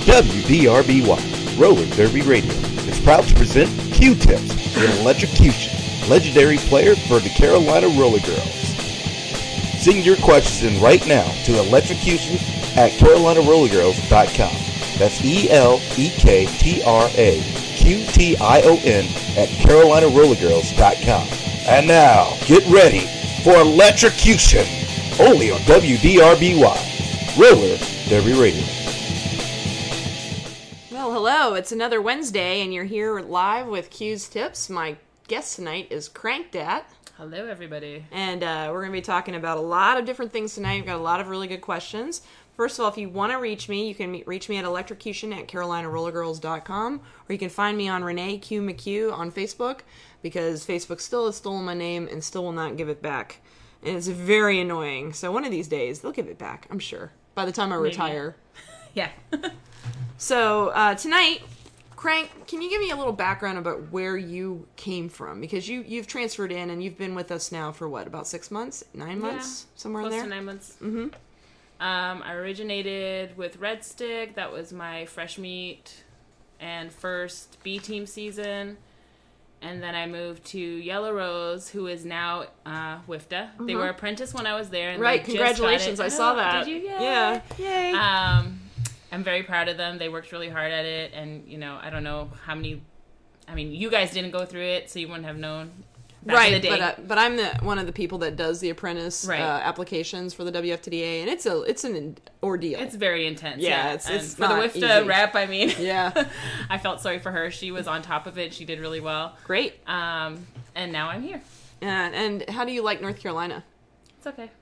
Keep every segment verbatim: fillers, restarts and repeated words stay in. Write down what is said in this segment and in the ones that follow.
W D R B Y, Roller Derby Radio, is proud to present Q-Tips, the electrocution, legendary player for the Carolina Roller Girls. Send your questions in right now to electrocution at carolina roller girls dot com. That's E L E K T R A Q T I O N at carolina roller girls dot com. And now, get ready for electrocution, only on W D R B Y, Roller Derby Radio. Well, hello, it's another Wednesday, and you're here live with Q's Tips. My guest tonight is Cranked At. Hello, everybody. And uh, we're going to be talking about a lot of different things tonight. We've got a lot of really good questions. First of all, if you want to reach me, you can reach me at electrocution at carolina roller girls dot com, or you can find me on Renee Q McHugh on Facebook, because Facebook still has stolen my name and still will not give it back. And it's very annoying. So one of these days, they'll give it back, I'm sure, by the time I Maybe. retire. Yeah. So uh, tonight... Crank, can you give me a little background about where you came from? Because you, you've transferred in and you've been with us now for what, about six months? Nine months? Yeah, somewhere close in there? to nine months. Mm-hmm. Um, I originated with Red Stick. That was my fresh meat and first B-team season. And then I moved to Yellow Rose, who is now uh, W I F T A. Mm-hmm. They were apprentice when I was there. And right, they congratulations. Just I saw oh, that. Did you? Yay. Yeah. Yay. Um, I'm very proud of them. They worked really hard at it. And, you know, I don't know how many... I mean, you guys didn't go through it, so you wouldn't have known back right, in the day. But, uh, but I'm the one of the people that does the apprentice right. uh, applications for the W F T D A, and it's a it's an ordeal. It's very intense. Yeah, yeah. it's, and it's for not the W I F T A easy. rep, I mean, yeah, I felt sorry for her. She was on top of it. She did really well. Great. Um, and now I'm here. And, and how do you like North Carolina? It's okay.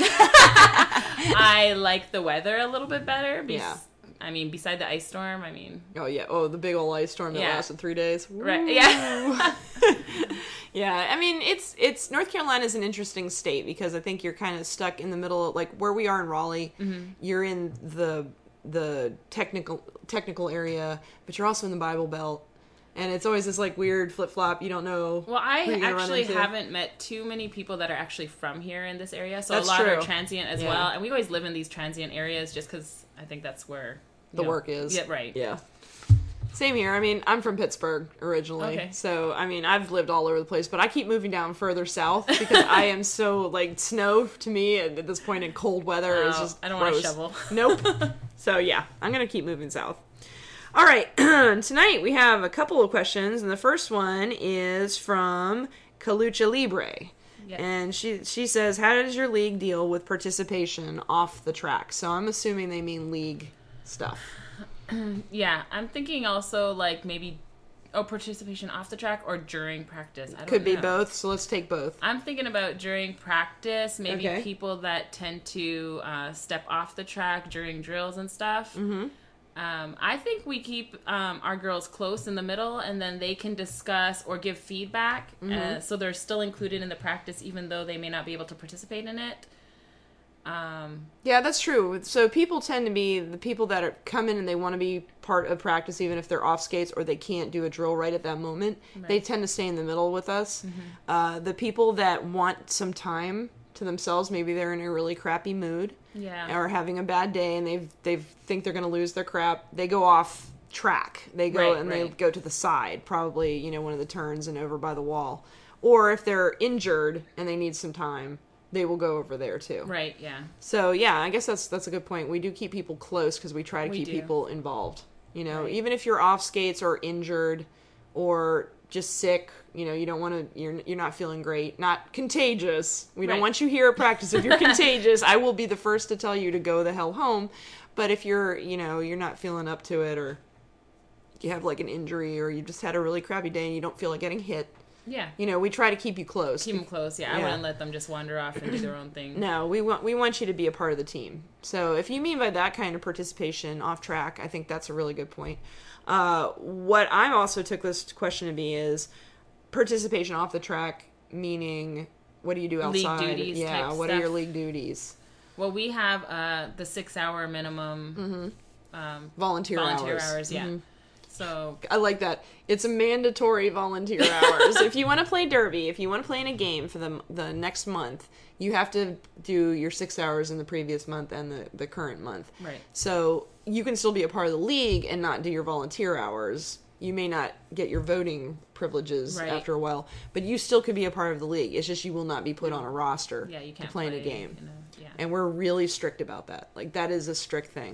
I like the weather a little bit better. Be- Yeah. I mean, beside the ice storm, I mean... Oh, yeah. Oh, the big old ice storm that Yeah. lasted three days. Right, yeah. Yeah, I mean, it's... it's North Carolina is an interesting state because I think you're kind of stuck in the middle of, like, where we are in Raleigh, Mm-hmm. you're in the the technical technical area, but you're also in the Bible Belt. And it's always this, like, weird flip-flop. You don't know Well, I who you're gonna run actually into. haven't met too many people that are actually from here in this area. So That's a lot true. are transient as Yeah. well. And we always live in these transient areas just because I think that's where... you the know, work is. Yeah, right. Yeah. Same here. I mean, I'm from Pittsburgh originally. Okay. So, I mean, I've lived all over the place, but I keep moving down further south because I am so, like, snow to me at, at this point in cold weather is Oh, just I don't gross. want to shovel. Nope. So, yeah, I'm going to keep moving south. All right. Tonight we have a couple of questions, and the first one is from Calucha Libre. Yeah. And she she says, how does your league deal with participation off the track? So I'm assuming they mean league stuff. Yeah, I'm thinking also like maybe oh participation off the track or during practice. I don't Could be know. both, so let's take both. I'm thinking about during practice, maybe Okay. people that tend to uh, step off the track during drills and stuff. Mm-hmm. Um, I think we keep um, our girls close in the middle, and then they can discuss or give feedback, Mm-hmm. uh, so they're still included in the practice, even though they may not be able to participate in it. Um, Yeah, that's true. So people tend to be the people that are come in and they want to be part of practice, even if they're off skates or they can't do a drill right at that moment. They tend to stay in the middle with us. Mm-hmm. Uh, the people that want some time to themselves, maybe they're in a really crappy mood, yeah. or having a bad day, and they they think they're going to lose their crap. They go off track. They go Right, and they right. go to the side, probably you know one of the turns and over by the wall. Or if they're injured and they need some time, they will go over there too. Right, yeah. So yeah, I guess that's that's a good point. We do keep people close because we try to We keep do. people involved. You know, Right. even if you're off skates or injured or just sick, you know, you don't want to. You're you're not feeling great, not contagious. We don't Right. want you here at practice. If you're contagious, I will be the first to tell you to go the hell home. But if you're, you know, you're not feeling up to it, or you have like an injury, or you just had a really crappy day and you don't feel like getting hit, Yeah. you know, we try to keep you close. Keep them close, yeah. I Yeah. wouldn't let them just wander off and do their own thing. No, we want we want you to be a part of the team. So if you mean by that kind of participation off track, I think that's a really good point. Uh, what I also took this question to be is participation off the track, meaning what do you do League outside? duties yeah, type what stuff. are your league duties? Well, we have uh, the six-hour minimum um, Volunteer, volunteer hours. hours, yeah. Mhm. So I like that. It's a mandatory volunteer hours. If you want to play Derby, if you want to play in a game for the the next month, you have to do your six hours in the previous month and the, the current month. Right. So you can still be a part of the league and not do your volunteer hours. You may not get your voting privileges right. after a while, but you still could be a part of the league. It's just you will not be put on a roster yeah, you can't to play, play in a game. In a, yeah. And we're really strict about that. Like, that is a strict thing.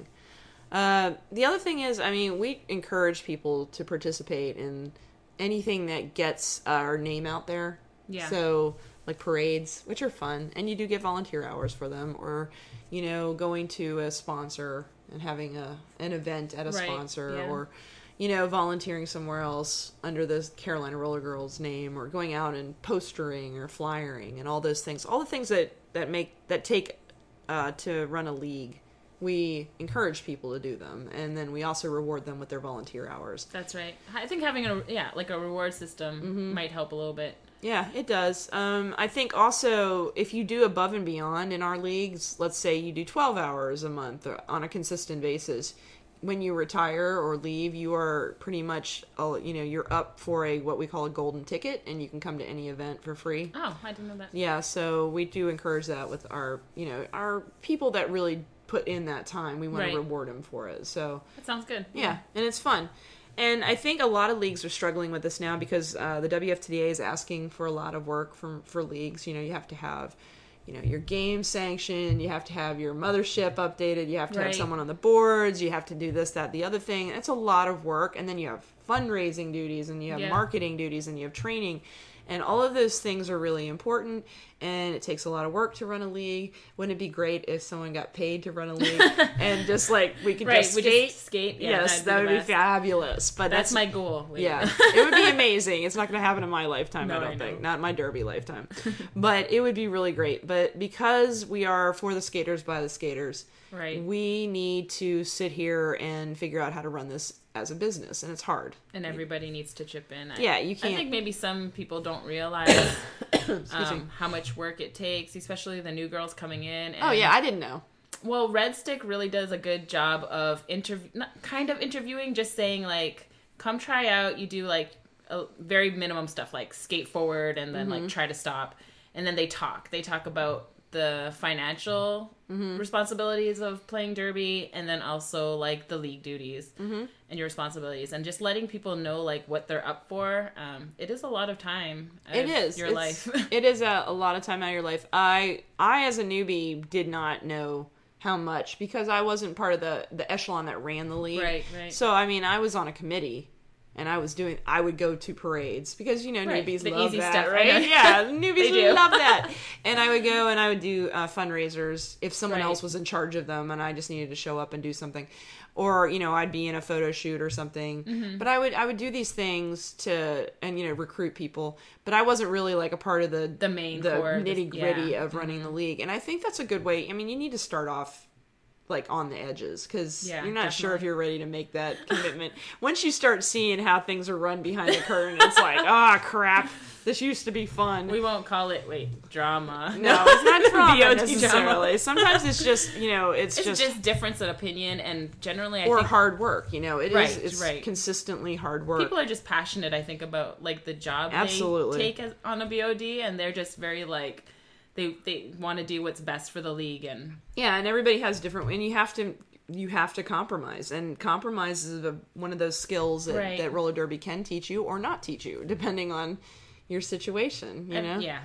Uh, the other thing is, I mean, we encourage people to participate in anything that gets our name out there. Yeah. So, like parades, which are fun, and you do get volunteer hours for them, or, you know, going to a sponsor and having a an event at a right. sponsor, yeah. or, you know, volunteering somewhere else under the Carolina Roller Girls name, or going out and postering or flyering and all those things. All the things that, that make, that take uh, to run a league. We encourage people to do them, and then we also reward them with their volunteer hours. That's right. I think having a yeah, like a reward system mm-hmm. might help a little bit. Yeah, it does. Um, I think also if you do above and beyond in our leagues, let's say you do twelve hours a month on a consistent basis, when you retire or leave, you are pretty much, you know, you're up for a what we call a golden ticket, and you can come to any event for free. Oh, I didn't know that. Yeah, so we do encourage that with our, you know, our people that really put in that time. We want right. to reward them for it. So that sounds good. Yeah, yeah, and it's fun. And I think a lot of leagues are struggling with this now because uh, the W F T D A is asking for a lot of work from for leagues. You know, you have to have, you know, your game sanctioned, you have to have your mothership updated, you have to right. have someone on the boards, you have to do this, that, the other thing. It's a lot of work. And then you have fundraising duties, and you have yeah. marketing duties, and you have training. And all of those things are really important, and it takes a lot of work to run a league. Wouldn't it be great if someone got paid to run a league and just like we could right, just we skate? Just skate. Yeah, yes, that would be fabulous. But that's, that's my goal. Wait. Yeah, it would be amazing. It's not going to happen in my lifetime, no, I don't I think. Not in my Derby lifetime. But it would be really great. But because we are for the skaters by the skaters, right. we need to sit here and figure out how to run this as a business, and it's hard. And everybody needs to chip in. I, yeah, you can't. I think maybe some people don't realize Excuse um, me. how much work it takes, especially the new girls coming in. And, oh yeah, I didn't know. Well, Red Stick really does a good job of interview, kind of interviewing, just saying like, come try out. You do like a very minimum stuff like skate forward and then mm-hmm. like try to stop, and then they talk. They talk about the financial mm-hmm. responsibilities of playing Derby, and then also like the league duties mm-hmm. and your responsibilities, and just letting people know like what they're up for. Um, it is a lot of time. It is your it's, life. It is a, a lot of time out of your life. I I as a newbie did not know how much because I wasn't part of the the echelon that ran the league. Right, right. So I mean, I was on a committee. And I was doing, I would go to parades because, you know, right. newbies the love easy that, stuff, right? Yeah, newbies do. love that. And I would go and I would do uh, fundraisers if someone right. else was in charge of them and I just needed to show up and do something. Or, you know, I'd be in a photo shoot or something. Mm-hmm. But I would I would do these things to, and, you know, recruit people. But I wasn't really like a part of the, the main the core, nitty gritty yeah. of running mm-hmm. the league. And I think that's a good way. I mean, you need to start off like on the edges because yeah, you're not definitely. sure if you're ready to make that commitment. Once you start seeing how things are run behind the curtain, it's like, ah, oh, crap. This used to be fun. We won't call it, wait, drama. No, it's not drama B O D necessarily. drama. Sometimes it's just, you know, it's, it's just... just difference in opinion, and generally I or think... hard work, you know. It right, is it's right. consistently hard work. People are just passionate, I think, about, like, the job Absolutely. they take as, on a B O D, and they're just very, like... They, they want to do what's best for the league, and... Yeah, and everybody has different... And you have to... You have to compromise, and compromise is a, one of those skills that, right. that roller derby can teach you or not teach you, depending on your situation, you know? And, yeah.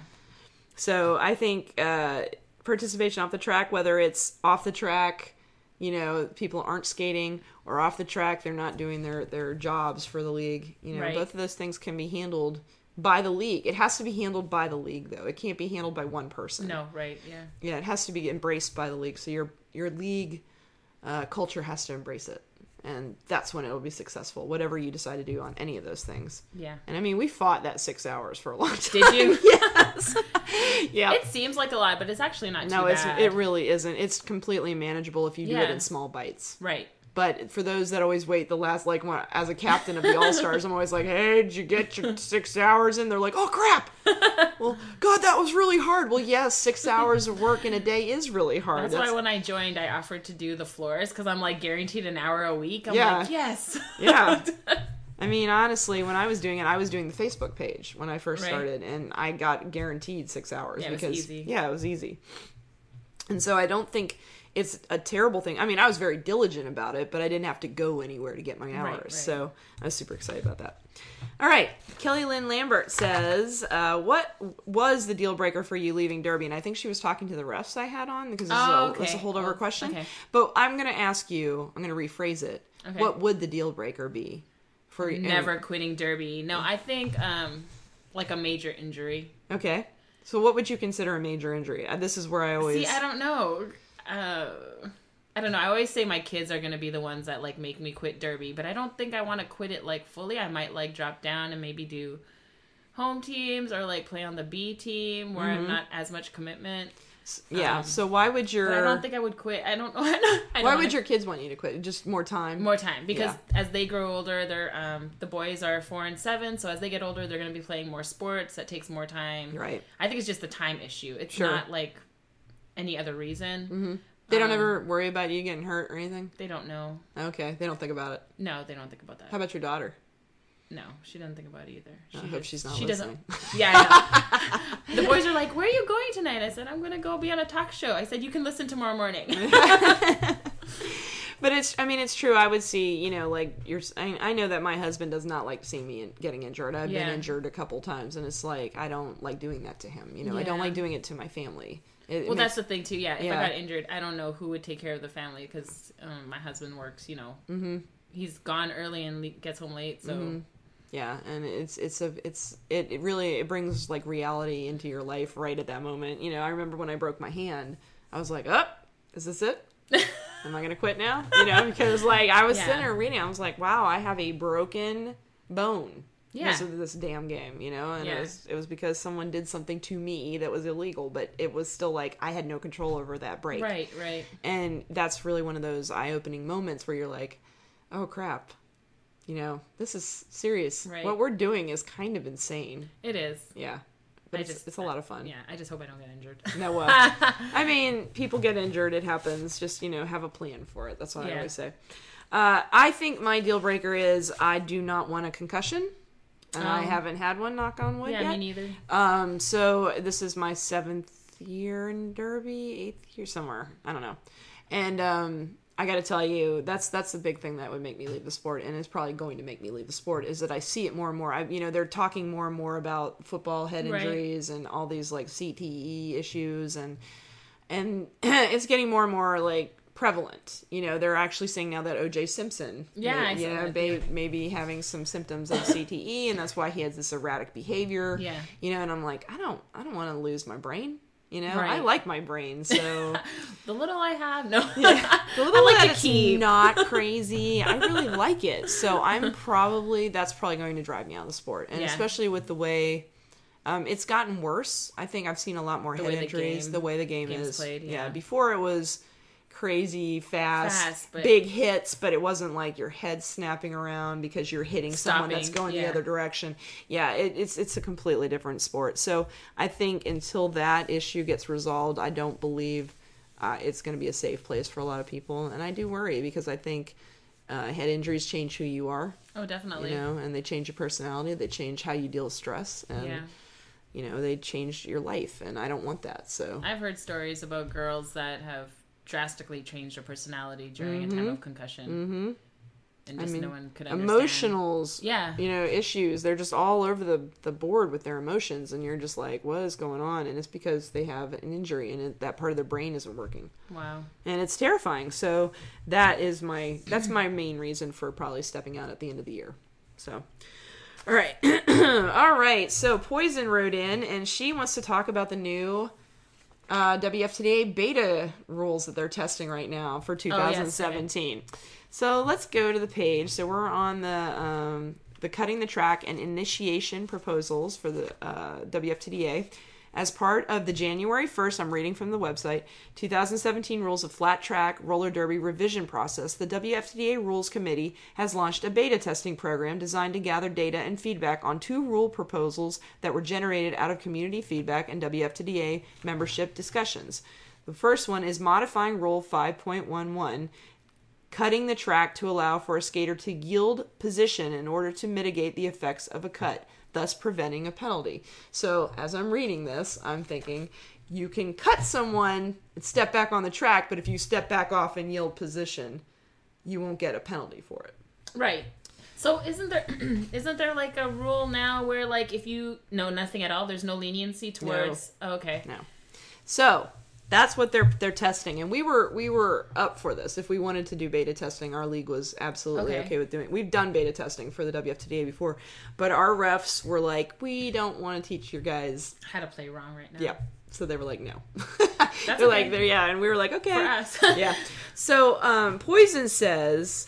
So I think uh, participation off the track, whether it's off the track, you know, people aren't skating, or off the track, they're not doing their, their jobs for the league, you know, right. both of those things can be handled by the league. It has to be handled by the league, though. It can't be handled by one person. No, right, yeah. Yeah, it has to be embraced by the league, so your your league... Uh, culture has to embrace it, and that's when it'll be successful, whatever you decide to do on any of those things. Yeah. And I mean, we fought that six hours for a long time. Did you? Yes. Yeah. It seems like a lot, but it's actually not too no, it's bad. it really isn't. It's completely manageable if you do Yeah. it in small bites. Right. But for those that always wait the last, like, when, as a captain of the All-Stars, I'm always like, hey, did you get your six hours in? They're like, oh, crap. Well, God, that was really hard. Well, yes, six hours of work in a day is really hard. That's, That's why when I joined, I offered to do the floors because I'm, like, guaranteed an hour a week. I'm yeah. like, yes. Yeah. I mean, honestly, when I was doing it, I was doing the Facebook page when I first right. started, and I got guaranteed six hours. Yeah, because, it was easy. Yeah, it was easy. And so I don't think it's a terrible thing. I mean, I was very diligent about it, but I didn't have to go anywhere to get my hours. Right, right. So I was super excited about that. All right. Kelly Lynn Lambert says, uh, what was the deal breaker for you leaving Derby? And I think she was talking to the refs I had on because this, oh, is, a, okay. this is a holdover oh, question. Okay. But I'm going to ask you, I'm going to rephrase it. Okay. What would the deal breaker be? For Never quitting Derby. No, I think um, like a major injury. Okay. So what would you consider a major injury? Uh, this is where I always... See, I don't know. Uh, I don't know. I always say my kids are going to be the ones that like make me quit Derby, but I don't think I want to quit it like fully. I might like drop down and maybe do home teams or like play on the B team where mm-hmm. I'm not as much commitment. Yeah. Um, so why would your... But I don't think I would quit. I don't know. I don't why wanna... would your kids want you to quit? Just more time? More time. Because yeah. as they grow older, they're um, the boys are four and seven. So as they get older, they're going to be playing more sports. That takes more time. Right. I think it's just the time issue. It's sure. not like any other reason. Mm-hmm. They don't um, ever worry about you getting hurt or anything? They don't know. Okay. They don't think about it? No, they don't think about that. How about your daughter? No, she doesn't think about it either. She I just, hope she's not she listening. Doesn't, yeah, I know. The boys are like, where are you going tonight? I said, I'm going to go be on a talk show. I said, you can listen tomorrow morning. But it's, I mean, it's true. I would see, you know, like, you're, I, I know that my husband does not like seeing me in, getting injured. I've yeah. been injured a couple times, and it's like, I don't like doing that to him. You know, yeah. I don't like doing it to my family. It, well, it that's makes, the thing, too. Yeah, if yeah. I got injured, I don't know who would take care of the family because um, my husband works, you know. Mm-hmm. He's gone early and le- gets home late, so... Mm-hmm. Yeah, and it's it's a it's it, it really it brings like reality into your life right at that moment. You know, I remember when I broke my hand, I was like, "Oh, is this it? Am I gonna quit now?" You know, because like I was yeah. sitting there reading, I was like, "Wow, I have a broken bone yeah. because of this damn game." You know, and yeah. it was it was because someone did something to me that was illegal, but it was still like I had no control over that break. Right, right. And that's really one of those eye-opening moments where you're like, "Oh crap." You know, this is serious. Right. What we're doing is kind of insane. It is. Yeah. But I it's, just, it's a lot of fun. Yeah, I just hope I don't get injured. No, well, I mean, people get injured. It happens. Just, you know, have a plan for it. That's what yeah. I always say. Uh, I think my deal breaker is I do not want a concussion. And um, I haven't had one, knock on wood, yeah, yet. me neither. Um, so this is my seventh year in Derby, eighth year somewhere. I don't know. And, um... I got to tell you, that's that's the big thing that would make me leave the sport, and it's probably going to make me leave the sport, is that I see it more and more. I, you know, they're talking more and more about football head injuries right. and all these, like, C T E issues, and and it's getting more and more, like, prevalent. You know, they're actually saying now that O J Simpson yeah, may, I you know, that may, may be having some symptoms of C T E, and that's why he has this erratic behavior. Yeah. You know, and I'm like, I don't, I don't want to lose my brain. You know, right. I like my brain, so... The little I have, no. Yeah. The little I like that to keep. It's not crazy. I really like it. So I'm probably... That's probably going to drive me out of the sport. And yeah. especially with the way... Um, it's gotten worse. I think I've seen a lot more the head injuries. The, the way the game game's is. Played, yeah. yeah. Before it was crazy, fast, fast but... big hits, but it wasn't like your head snapping around because you're hitting Stopping, someone that's going yeah. the other direction. Yeah, it, it's it's a completely different sport. So I think until that issue gets resolved, I don't believe uh, it's going to be a safe place for a lot of people. And I do worry because I think uh, head injuries change who you are. Oh, definitely. You know, and they change your personality. They change how you deal with stress. And, yeah. you know, they change your life. And I don't want that. So I've heard stories about girls that have drastically changed their personality during mm-hmm. a time of concussion. Mm-hmm. And just I mean, no one could understand. Emotionals, yeah. you know, issues, they're just all over the, the board with their emotions, and you're just like, what is going on? And it's because they have an injury, and it, that part of their brain isn't working. Wow. And it's terrifying. So that is my, that's my main reason for probably stepping out at the end of the year. So, all right. All right. So Poison wrote in, and she wants to talk about the new uh, W F T D A beta rules that they're testing right now for two thousand seventeen. Oh, yes, okay. So let's go to the page. So we're on the um, the cutting the track and initiation proposals for the uh, W F T D A. As part of the January first, I'm reading from the website, two thousand seventeen Rules of Flat Track Roller Derby revision process, the W F T D A Rules Committee has launched a beta testing program designed to gather data and feedback on two rule proposals that were generated out of community feedback and W F T D A membership discussions. The first one is modifying Rule five point eleven, cutting the track to allow for a skater to yield position in order to mitigate the effects of a cut, thus preventing a penalty. So as I'm reading this, I'm thinking you can cut someone and step back on the track, but if you step back off and yield position, you won't get a penalty for it. Right. So isn't there isn't there like a rule now where like if you no nothing at all, there's no leniency towards no. Oh, okay. No. So that's what they're they're testing, and we were we were up for this. If we wanted to do beta testing, our league was absolutely okay, okay with doing it. We've done beta testing for the W F T D A before, but our refs were like, we don't want to teach your guys how to play wrong right now. Yeah, so they were like, no. That's they're okay. like, they're, yeah, and we were like, okay, for us. Yeah. So um, Poison says,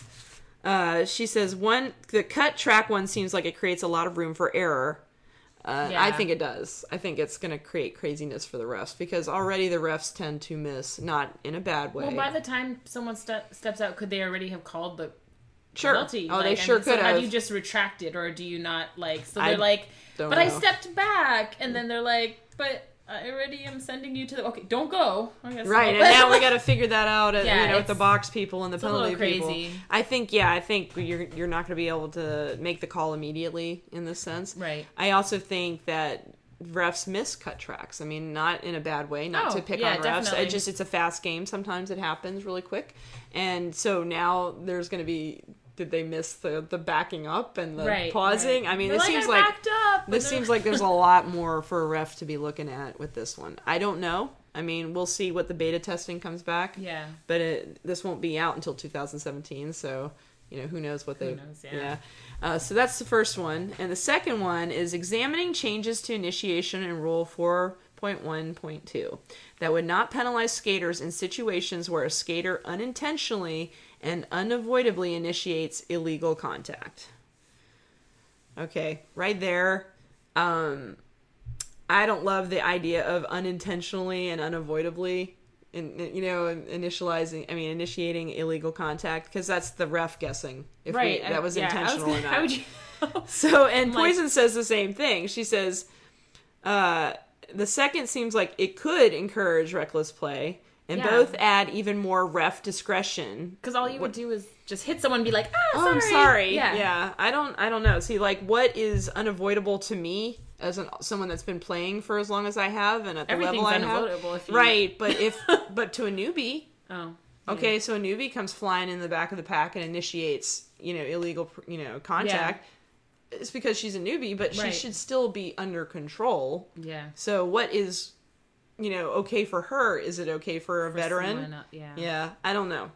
uh, she says one the cut track one seems like it creates a lot of room for error. Uh, yeah. I think it does. I think it's going to create craziness for the refs because already the refs tend to miss, not in a bad way. Well, by the time someone ste- steps out, could they already have called the sure. penalty? Oh, like, they sure and could so have. How do you just retract it, or do you not like? So they're I like, but know. I stepped back, and then they're like, but I already am sending you to the. Okay, don't go. I guess right, so. and now we got to figure that out. At, Yeah, you know, with the box people and the it's a penalty little people. crazy. I think, yeah, I think you're you're not going to be able to make the call immediately in this sense. Right. I also think that refs miss cut tracks. I mean, not in a bad way, not Oh, to pick yeah, on refs. definitely. It just it's a fast game. Sometimes it happens really quick, and so now there's going to be. Did they miss the, the backing up and the right, pausing? right. I mean, They're this like, seems I like backed up, this seems like there's a lot more for a ref to be looking at with this one. I don't know. I mean, we'll see what the beta testing comes back. Yeah. But it, this won't be out until two thousand seventeen, so you know who knows what they. Who knows, yeah. yeah. Uh, so that's the first one, and the second one is examining changes to initiation in Rule four point one point two that would not penalize skaters in situations where a skater unintentionally and unavoidably initiates illegal contact. Okay, right there. Um, I don't love the idea of unintentionally and unavoidably, in, you know, initializing. I mean, initiating illegal contact because that's the ref guessing if right. we, that was yeah, intentional was, or not. How would you? So, and I'm Poison like, says the same thing. She says, uh, the second seems like it could encourage reckless play. And Yeah. both add even more ref discretion. Because all you would do is just hit someone and be like, ah, Oh, sorry. I'm sorry. Yeah. yeah. I don't I don't know. See, like, what is unavoidable to me as an, someone that's been playing for as long as I have and at the Everything's level I have? unavoidable if you... Right, but if but to a newbie. Oh. Okay, so a newbie comes flying in the back of the pack and initiates, you know, illegal, you know, contact. Yeah. It's because she's a newbie, but Right. she should still be under control. Yeah. So what is, you know, okay for her? Is it okay for a For veteran? someone, uh, yeah. Yeah, I don't know.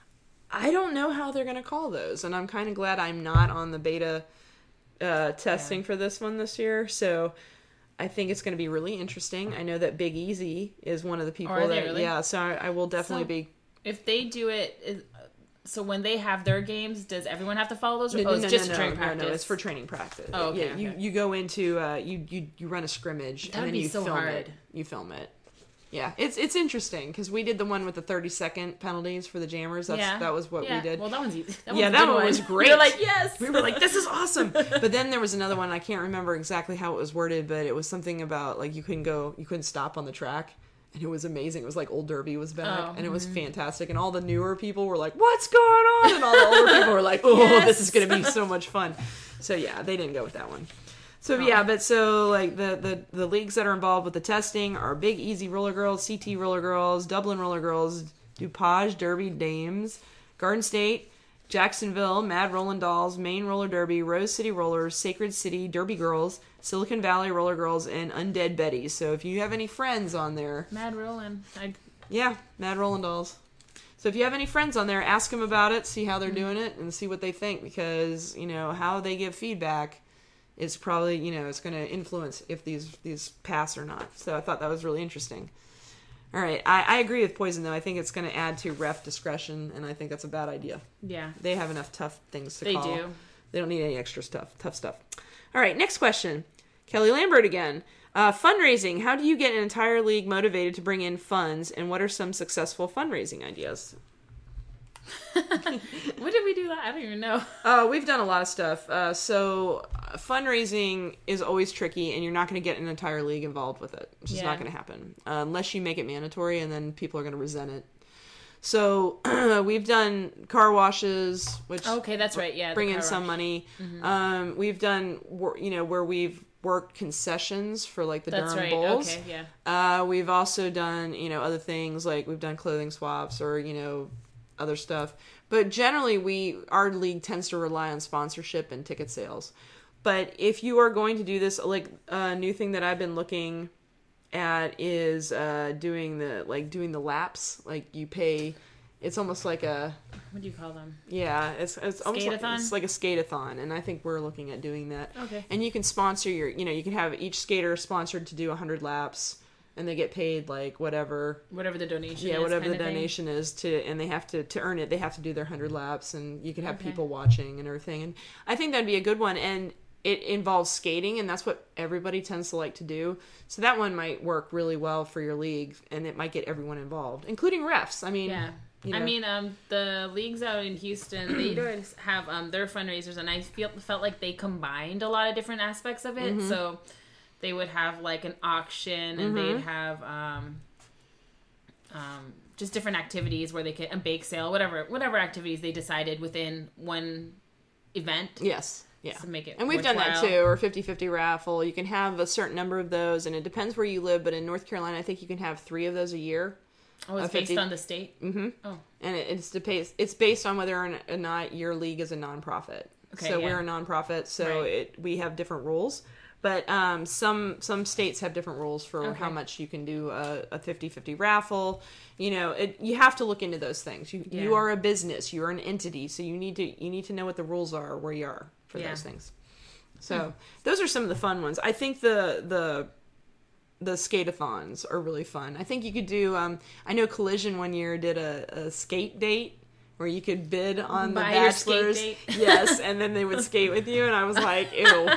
I don't know how they're going to call those, and I'm kind of glad I'm not on the beta uh, testing Yeah. for this one this year. So I think it's going to be really interesting. I know that Big Easy is one of the people Are that, they really? yeah. So I, I will definitely So, be. If they do it, is, so when they have their games, does everyone have to follow those? Or, No, oh, no, it's no, just no, training no, practice. no, it's for training practice. Oh, okay, yeah, you okay. you go into uh, you you you run a scrimmage That and would then be you so film hard. it. You film it. Yeah, it's it's interesting because we did the one with the thirty second penalties for the jammers. That's yeah. that was what yeah. we did. Well, that one's easy. That yeah, one's a that good one was great. We were like, yes. We were like, this is awesome. But then there was another one. I can't remember exactly how it was worded, but it was something about like you couldn't go, you couldn't stop on the track. And it was amazing. It was like Old Derby was back, Oh, and it was mm-hmm. fantastic. And all the newer people were like, "What's going on?" And all the older people were like, "Oh, Yes. this is going to be so much fun." So yeah, they didn't go with that one. So Oh. yeah, but so like the, the the leagues that are involved with the testing are Big Easy Roller Girls, C T Roller Girls, Dublin Roller Girls, DuPage Derby Dames, Garden State, Jacksonville, Mad Rollin' Dolls, Maine Roller Derby, Rose City Rollers, Sacred City Derby Girls, Silicon Valley Roller Girls, and Undead Betties. So if you have any friends on there, Mad rolling. I yeah, Mad Rollin' Dolls. So if you have any friends on there, ask them about it, see how they're doing it, and see what they think, because you know how they give feedback is probably, you know, it's going to influence if these these pass or not. So I thought that was really interesting. All right, I, I agree with Poison, though. I think it's going to add to ref discretion, and I think that's a bad idea. yeah. They have enough tough things to They call. do. They don't need any extra stuff, tough stuff. All right, next question. Kelly Lambert again. Uh, fundraising. How do you get an entire league motivated to bring in funds, and what are some successful fundraising ideas? What did we do that? I don't even know. Uh, we've done a lot of stuff. Uh, so uh, fundraising is always tricky, and you're not going to get an entire league involved with it. It's just Yeah. not going to happen uh, unless you make it mandatory, and then people are going to resent it. So we've done car washes, which Okay, that's right. Yeah, the bring in car some wash. money. Um, we've done wor- you know where we've worked concessions for like the That's Durham right. Bulls. Okay, yeah. Uh, we've also done, you know, other things like we've done clothing swaps or, you know, other stuff. But generally we, our league tends to rely on sponsorship and ticket sales. But if you are going to do this, like a new thing that I've been looking at is uh, doing the, like doing the laps. Like you pay, it's almost like a, What do you call them? yeah, it's it's almost like, Skate-a-thon? it's like a skate-a-thon, and I think we're looking at doing that. Okay. And you can sponsor your, you know, you can have each skater sponsored to do one hundred laps, and they get paid like whatever, Whatever the donation yeah, is. whatever kind the of thing. donation is to, and they have to to earn it. They have to do their one hundred laps, and you can have Okay. people watching and everything. And I think that'd be a good one, and it involves skating, and that's what everybody tends to like to do. So that one might work really well for your league, and it might get everyone involved, including refs. I mean, Yeah. you I know. mean, um, the leagues out in Houston, they always have um, their fundraisers, and I feel felt like they combined a lot of different aspects of it. Mm-hmm. So they would have like an auction, and Mm-hmm. they'd have um, um, just different activities where they could a bake sale, whatever whatever activities they decided within one event. Yes. Yeah. To make it and we've done that worthwhile. too, or fifty-fifty raffle. You can have a certain number of those, and it depends where you live, but in North Carolina, I think you can have three of those a year. Oh, it's a fifty based on the state. Mm-hmm. Oh, And it, it's, depends, it's based on whether or not your league is a nonprofit. Okay, so yeah. we're a nonprofit, so Right. it, we have different rules. But um, some some states have different rules for Okay. how much you can do a, a fifty-fifty raffle. You know, it, you have to look into those things. You you Yeah. are a business, you are an entity, so you need to you need to know what the rules are where you are for Yeah. those things. So those are some of the fun ones. I think the the the skate-a-thons are really fun. I think you could do. Um, I know Collision one year did a, a skate date where you could bid on Buy the your skate bachelors. date. Yes, and then they would skate with you, and I was like, ew.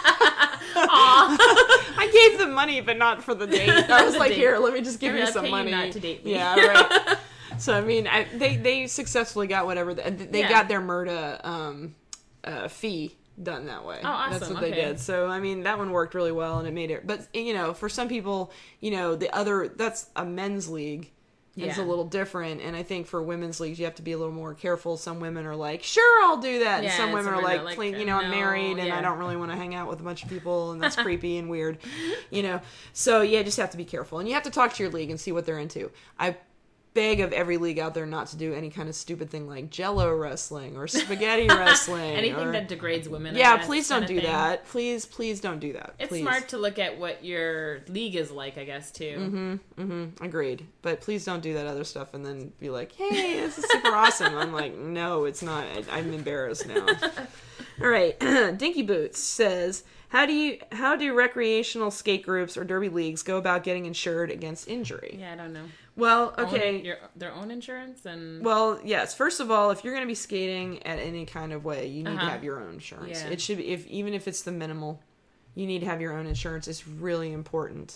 I gave them money, but not for the date. I was The like, date. here, let me just give I mean, you I'll some pay you money. not to date me. Yeah, right. So I mean, I, they they successfully got whatever the, they Yeah. got their MURTA um, uh, fee done that way. Oh, awesome. That's what they Okay. did. So I mean, that one worked really well, and it made it. But you know, for some people, you know, the other that's a men's league. It's a Yeah. little different, and I think for women's leagues you have to be a little more careful. Some women are like, "Sure, I'll do that," and Yeah, some and women some are women like, are like, "Please, you know, I'm no, married and I yeah. don't really want to hang out with a bunch of people, and that's creepy and weird," you know. So yeah, you just have to be careful, and you have to talk to your league and see what they're into. I beg of every league out there not to do any kind of stupid thing like Jello wrestling or spaghetti wrestling, anything or- that degrades women. I yeah, guess, please don't kinda do thing. that. Please, please don't do that. It's please. smart to look at what your league is like, I guess, too. Mm-hmm. Agreed. But please don't do that other stuff and then be like, hey, this is super awesome. I'm like, no, it's not. I, I'm embarrassed now. All right. Dinky Boots says, how do you how do recreational skate groups or derby leagues go about getting insured against injury? Yeah, I don't know. Well, Own okay. your, their own insurance and Well, yes. First of all, if you're going to be skating at any kind of way, you need to Uh-huh. have your own insurance. Yeah. It should be, if even if it's the minimal, you need to have your own insurance. It's really important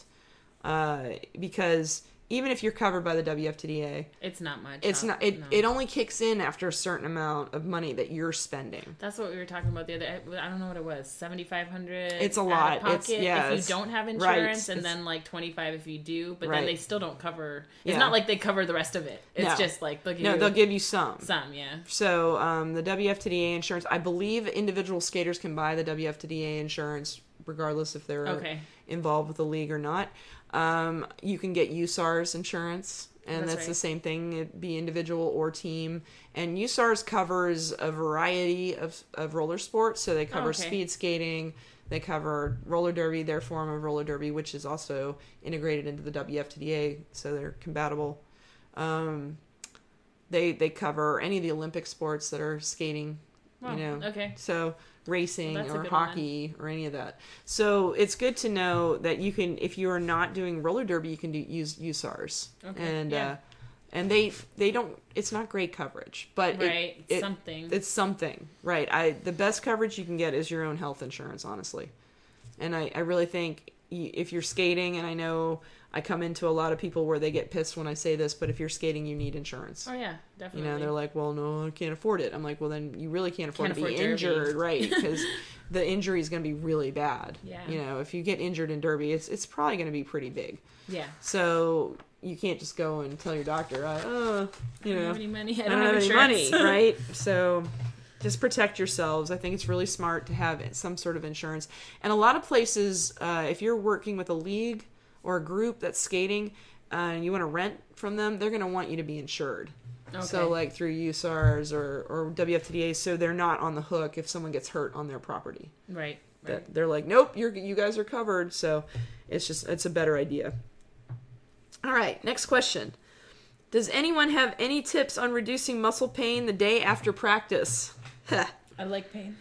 uh, because even if you're covered by the W F T D A, it's not much. it's huh? not. It No. it only kicks in after a certain amount of money that you're spending. That's what we were talking about the other. I don't know what it was. Seventy five hundred. It's a lot. It's- yeah, If it's- you don't have right. insurance, and It's- then like twenty five if you do, but Right. then they still don't cover. It's Yeah. not like they cover the rest of it. It's No. just like they'll give No, you they'll give you some. some. Yeah. So um, the W F T D A insurance, I believe individual skaters can buy the W F T D A insurance regardless if they're Okay. involved with the league or not. Um, you can get U S A R's insurance, and That's that's, right. the same thing. It'd be individual or team. And U S A R's covers a variety of, of roller sports. So they cover okay. speed skating, they cover roller derby, their form of roller derby, which is also integrated into the W F T D A, so they're compatible. Um, they they cover any of the Olympic sports that are skating, Well, you know. okay. So racing Well, that's a or good one, hockey or any of that. So it's good to know that you can, if you are not doing roller derby, you can do use U S A R's. Okay, And yeah. uh, and they they don't. It's not great coverage, but it- Right. it- something. it's something, right? I the best coverage you can get is your own health insurance, honestly. And I, I really think if you're skating, and I know I come into a lot of people where they get pissed when I say this, but if you're skating, you need insurance. Oh yeah, definitely. You know, they're like, well, no, I can't afford it. I'm like, well, then you really can't afford Can't to be afford injured, derby. right? Because the injury is going to be really bad. Yeah. You know, if you get injured in derby, it's it's probably going to be pretty big. Yeah. So you can't just go and tell your doctor, I, oh, you I don't know, have any money. I I don't, don't have, have any insurance. money, right? So just protect yourselves. I think it's really smart to have some sort of insurance. And a lot of places, uh, if you're working with a league or a group that's skating, uh, and you want to rent from them, they're going to want you to be insured. Okay. So like through U S A Rs or, or W F T D A, so they're not on the hook if someone gets hurt on their property. Right. That Right. they're like, nope, you're you guys are covered. So it's just it's a better idea. All right, next question. Does anyone have any tips on reducing muscle pain the day after practice? I like pain.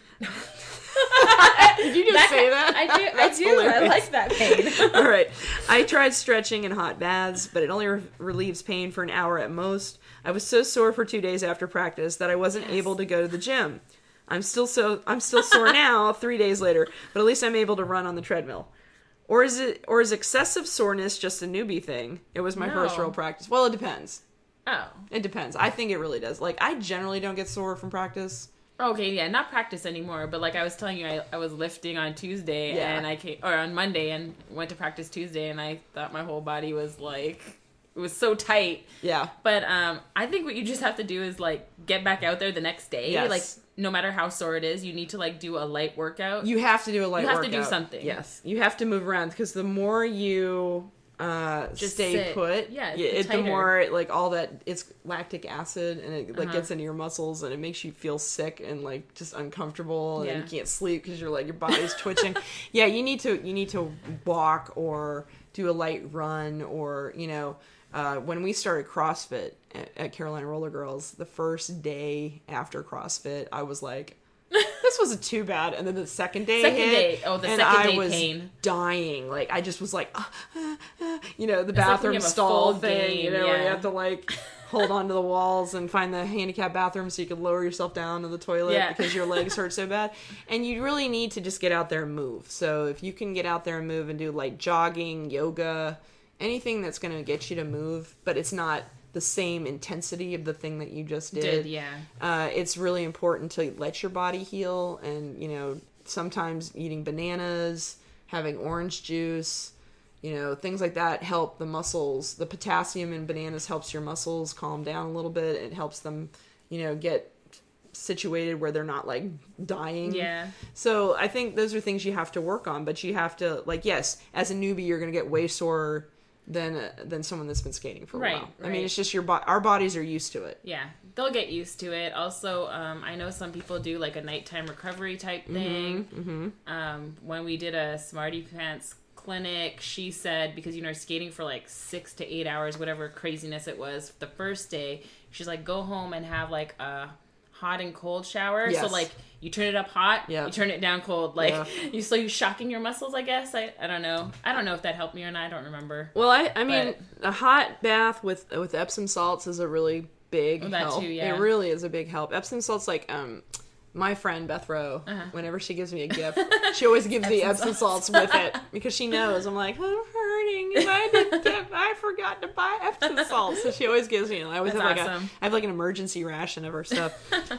Did you just say that? I do. That's I do. hilarious. I like that pain. All right. I tried stretching and hot baths, but it only re- relieves pain for an hour at most. I was so sore for two days after practice that I wasn't Yes. able to go to the gym. I'm still so I'm still sore now, three days later, but at least I'm able to run on the treadmill. Or is it or is excessive soreness just a newbie thing? It was my No. first real practice. Well, it depends. Oh. It depends. I think it really does. Like I generally don't get sore from practice. Okay, yeah, not practice anymore, but like I was telling you, I, I was lifting on Tuesday Yeah. and I came, or on Monday and went to practice Tuesday and I thought my whole body was like, it was so tight. Yeah. But um, I think what you just have to do is like get back out there the next day. Yes. Like no matter how sore it is, you need to like do a light workout. You have to do a light You have to workout. do something. Yes. You have to move around because the more you uh, Just stay sit. put, Yeah, yeah, it's it, the tighter. more like all that it's lactic acid and it like Uh-huh. gets into your muscles and it makes you feel sick and like just uncomfortable and Yeah. you can't sleep because you're like your body's twitching. Yeah, you need to you need to walk or do a light run or you know. Uh, when we started CrossFit at, at Carolina Roller Girls, the first day after CrossFit, I was like, this wasn't too bad. And then the second day Second hit, day. Oh, the and second I day was pain. dying. Like, I just was like, ah, ah, ah. you know, the like when bathroom you have a stall full thing, game, you know, where you yeah. have to like hold onto the walls and find the handicap bathroom so you can lower yourself down to the toilet Yeah. because your legs hurt so bad. And you really need to just get out there and move. So if you can get out there and move and do like jogging, yoga, anything that's going to get you to move, but it's not the same intensity of the thing that you just did. Did, yeah. Uh, it's really important to let your body heal, and you know, sometimes eating bananas, having orange juice, you know, things like that help the muscles. The potassium in bananas helps your muscles calm down a little bit. It helps them, you know, get situated where they're not like dying. Yeah. So I think those are things you have to work on, but you have to like, yes, as a newbie, you're going to get way sore than uh, than someone that's been skating for a Right, while. I right. mean, it's just your bo- our bodies are used to it. Yeah, they'll get used to it. Also, um, I know some people do like a nighttime recovery type thing. Mm-hmm. Um, when we did a Smarty Pants clinic, she said, because, you know, skating for like six to eight hours, whatever craziness it was, the first day, she's like, go home and have like a hot and cold shower. Yes. So like you turn it up hot, Yeah. you turn it down cold. Like Yeah. you, so you shocking your muscles, I guess. I, I don't know. I don't know if that helped me or not. I don't remember. Well, I I mean, a hot bath with with Epsom salts is a really big Oh, that help. too, yeah. It really is a big help. Epsom salts, like um, my friend Beth Rowe, Uh-huh. whenever she gives me a gift, she always gives me Epsom Epsom salts with it because she knows I'm like, I'm hurting and I didn't get, I forgot to buy Epsom salts, so she always gives me. And I always That's have like awesome. a I have like an emergency ration of her stuff.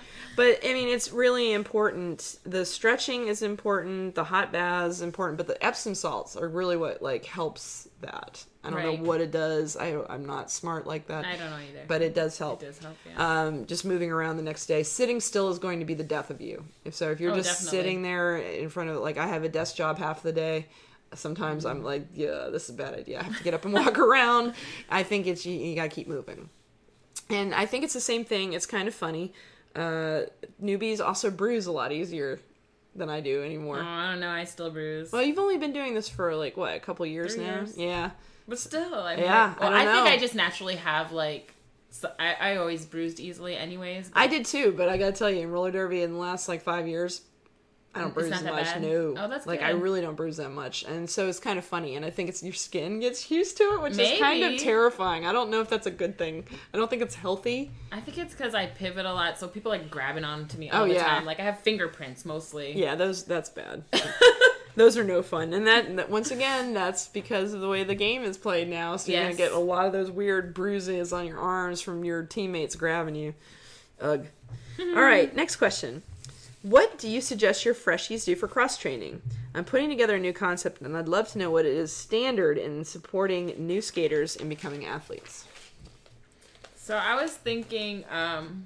But I mean, it's really important. The stretching is important. The hot baths is important, but the Epsom salts are really what like helps that. I don't Right. know what it does. I I'm not smart like that. I don't know either. But it does help. It does help, yeah. Um, just moving around the next day. Sitting still is going to be the death of you. If so, if you're Oh, just definitely. sitting there in front of, like, I have a desk job half the day. Sometimes Mm-hmm. I'm like, yeah, this is a bad idea. I have to get up and walk around. I think it's you, you gotta keep moving. And I think it's the same thing. It's kind of funny. Uh, newbies also bruise a lot easier than I do anymore. Oh, I don't know. I still bruise. Well, you've only been doing this for like what, a couple years Three now? years. Yeah. But still, I mean, Yeah, I well, don't I, think know. I just naturally have like, so I, I always bruised easily, anyways. but I did too, but I gotta tell you, in roller derby in the last like five years, I don't It's bruise not as that much. bad? No, Oh, that's like I good. really don't bruise that much, and so it's kind of funny. And I think it's your skin gets used to it, which is kind of Maybe. terrifying. I don't know if that's a good thing. I don't think it's healthy. I think it's because I pivot a lot, so people like grabbing onto me all Oh, the yeah. time. Like I have fingerprints mostly. Yeah, those that's bad. those are no fun. And that, that once again, that's because of the way the game is played now. So you're Yes. gonna get a lot of those weird bruises on your arms from your teammates grabbing you. Ugh. All right, next question. What do you suggest your freshies do for cross training? I'm putting together a new concept, and I'd love to know what it is standard in supporting new skaters in becoming athletes. So I was thinking um,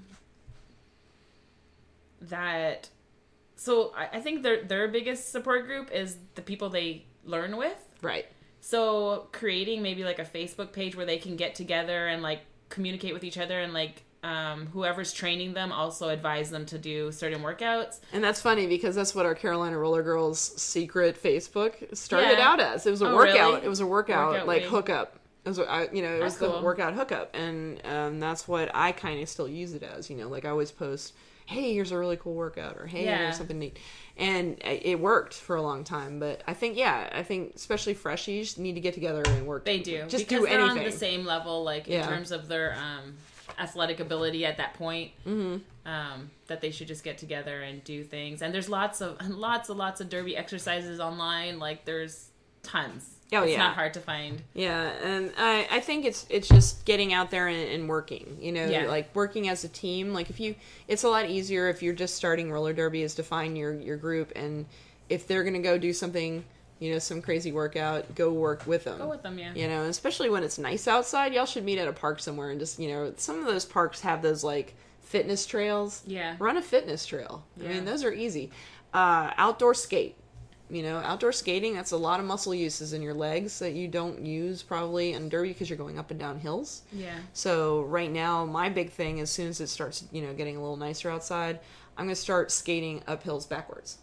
that, so I, I think their their biggest support group is the people they learn with. Right. So creating maybe like a Facebook page where they can get together and like communicate with each other, and like um, whoever's training them also advise them to do certain workouts. And that's funny because that's what our Carolina Roller Girls secret Facebook started Yeah. out as. It was a Oh, workout. really? It was a workout, Workout like wing. hookup. It was, I, you know, it That's was the cool. workout hookup, and um, that's what I kind of still use it as. You know, like I always post, "Hey, here's a really cool workout," or "Hey, Yeah. here's something neat," and it worked for a long time. But I think, yeah, I think especially freshies need to get together and work. They do. Just because do they're anything. on the same level, like Yeah. in terms of their um, athletic ability at that point. Mm-hmm. Um, that they should just get together and do things. And there's lots of lots and lots of derby exercises online. Like there's tons. Oh, it's yeah. not hard to find. Yeah, and I, I think it's it's just getting out there and, and working, you know, Yeah. like working as a team. Like if you, it's a lot easier if you're just starting roller derby is to find your, your group, and if they're going to go do something, you know, some crazy workout, go work with them. Go with them, yeah. You know, especially when it's nice outside, y'all should meet at a park somewhere and just, you know, some of those parks have those like fitness trails. Yeah. Run a fitness trail. I Yeah. mean, those are easy. Uh, outdoor skate. You know, outdoor skating, that's a lot of muscle uses in your legs that you don't use probably in derby because you're going up and down hills. Yeah. So right now, my big thing, as soon as it starts, you know, getting a little nicer outside, I'm going to start skating up hills backwards.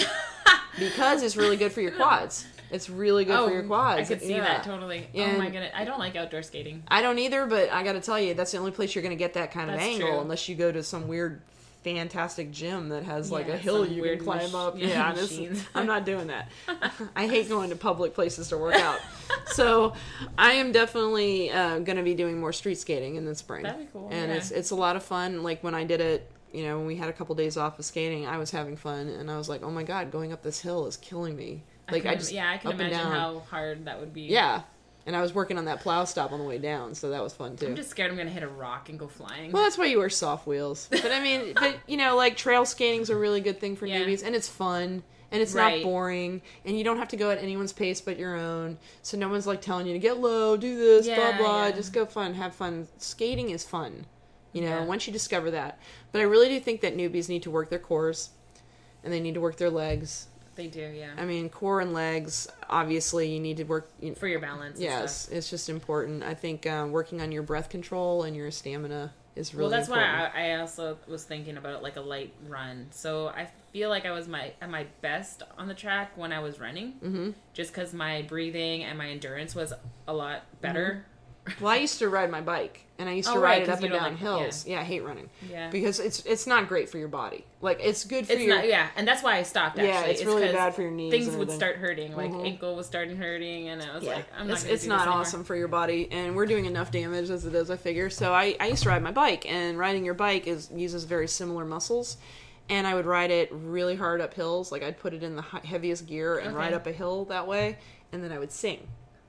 Because it's really good for your quads. It's really good for your quads. I could see Yeah. that totally. And- oh my goodness. I don't like outdoor skating. I don't either, but I got to tell you, that's the only place you're going to get that kind of That's angle true. unless you go to some weird, fantastic gym that has like Yeah, a hill some you weird can climb mach- up. yeah, Yeah, this, machines. I'm not doing that. I hate going to public places to work out. So I am definitely uh, going to be doing more street skating in the spring. That'd be cool, And yeah. it's it's a lot of fun. Like when I did it, you know, when we had a couple days off of skating, I was having fun, and I was like, oh my god, going up this hill is killing me. Like I I, can, just yeah, I can up and imagine down. how hard that would be. Yeah. And I was working on that plow stop on the way down, so that was fun too. I'm just scared I'm gonna hit a rock and go flying. Well, that's why you wear soft wheels. But I mean, but you know, like trail skating's a really good thing for Yeah. newbies, and it's fun, and it's Right. not boring, and you don't have to go at anyone's pace but your own. So no one's like telling you to get low, do this, blah Yeah, blah. yeah. Just go fun, have fun. Skating is fun, you know. Yeah. Once you discover that, but I really do think that newbies need to work their cores, and they need to work their legs. They do, yeah. I mean, core and legs. Obviously, you need to work. You For your balance. and Yes, stuff. it's just important. I think uh, working on your breath control and your stamina is really Well, that's important. why I, I also was thinking about it like a light run. So I feel like I was my at my best on the track when I was running, mm-hmm. just because my breathing and my endurance was a lot better. Well, I used to ride my bike, and I used to Oh, ride right, it 'cause up you and don't down like- hills. Yeah. I hate running. Yeah. Because it's it's not great for your body. Like, it's good for It's your... not, yeah, and that's why I stopped. Yeah, Actually, it's really 'cause bad for your knees Things and would everything. start hurting, like ankle was starting hurting, and I was Yeah, like, I'm not it's, gonna it's do not this anymore. awesome for your body, and we're doing enough damage as it is, I figure. So I, I used to ride my bike, and riding your bike is uses very similar muscles, and I would ride it really hard up hills. Like, I'd put it in the hi- heaviest gear and Okay. ride up a hill that way, and then I would sing.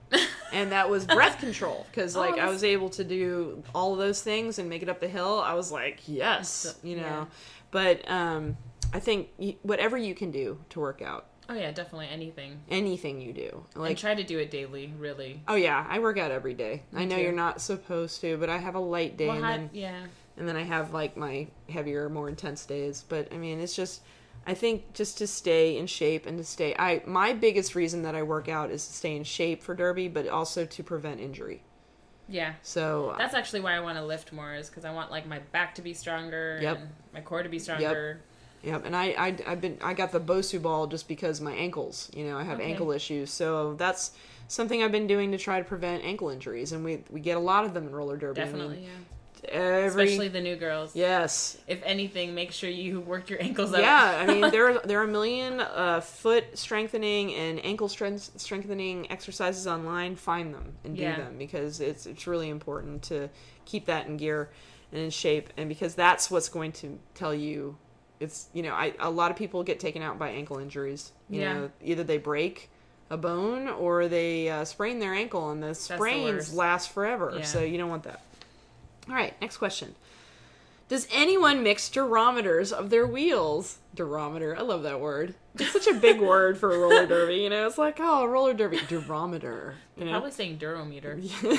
And that was breath control, because like Oh, I that's- was able to do all of those things and make it up the hill. I was like, yes, That's- you know. yeah. But um, I think y- whatever you can do to work out, Oh yeah, definitely anything. anything you do, And like try to do it daily, really. oh yeah, I work out every day. I know too. you're not supposed to, but I have a light day, Well, and how- then yeah. and then I have like my heavier, more intense days. But I mean, it's just, I think just to stay in shape and to stay. I my biggest reason that I work out is to stay in shape for derby, but also to prevent injury. Yeah. So That's actually why I want to lift more, is because I want like my back to be stronger Yep. and my core to be stronger. Yep, and I, I I've been I got the Bosu ball just because my ankles, you know, I have Okay. ankle issues, so that's something I've been doing to try to prevent ankle injuries, and we we get a lot of them in roller derby. I mean, Definitely, yeah. every Especially the new girls. yes, If anything, make sure you work your ankles out. yeah. I mean, there are, there are a million uh, foot strengthening and ankle strength strengthening exercises online. Find them and do Yeah. them, because it's it's really important to keep that in gear and in shape, and because that's what's going to tell you it's, you know, I a lot of people get taken out by ankle injuries. You Yeah. know, either they break a bone or they uh, sprain their ankle, and the sprains worst. last forever. Yeah. So you don't want that. All right, next question. Does anyone mix durometers of their wheels? Durometer. I love that word. It's such a big word for a roller derby, you know? It's like, oh, roller derby. Durometer. You know? Probably saying durometer.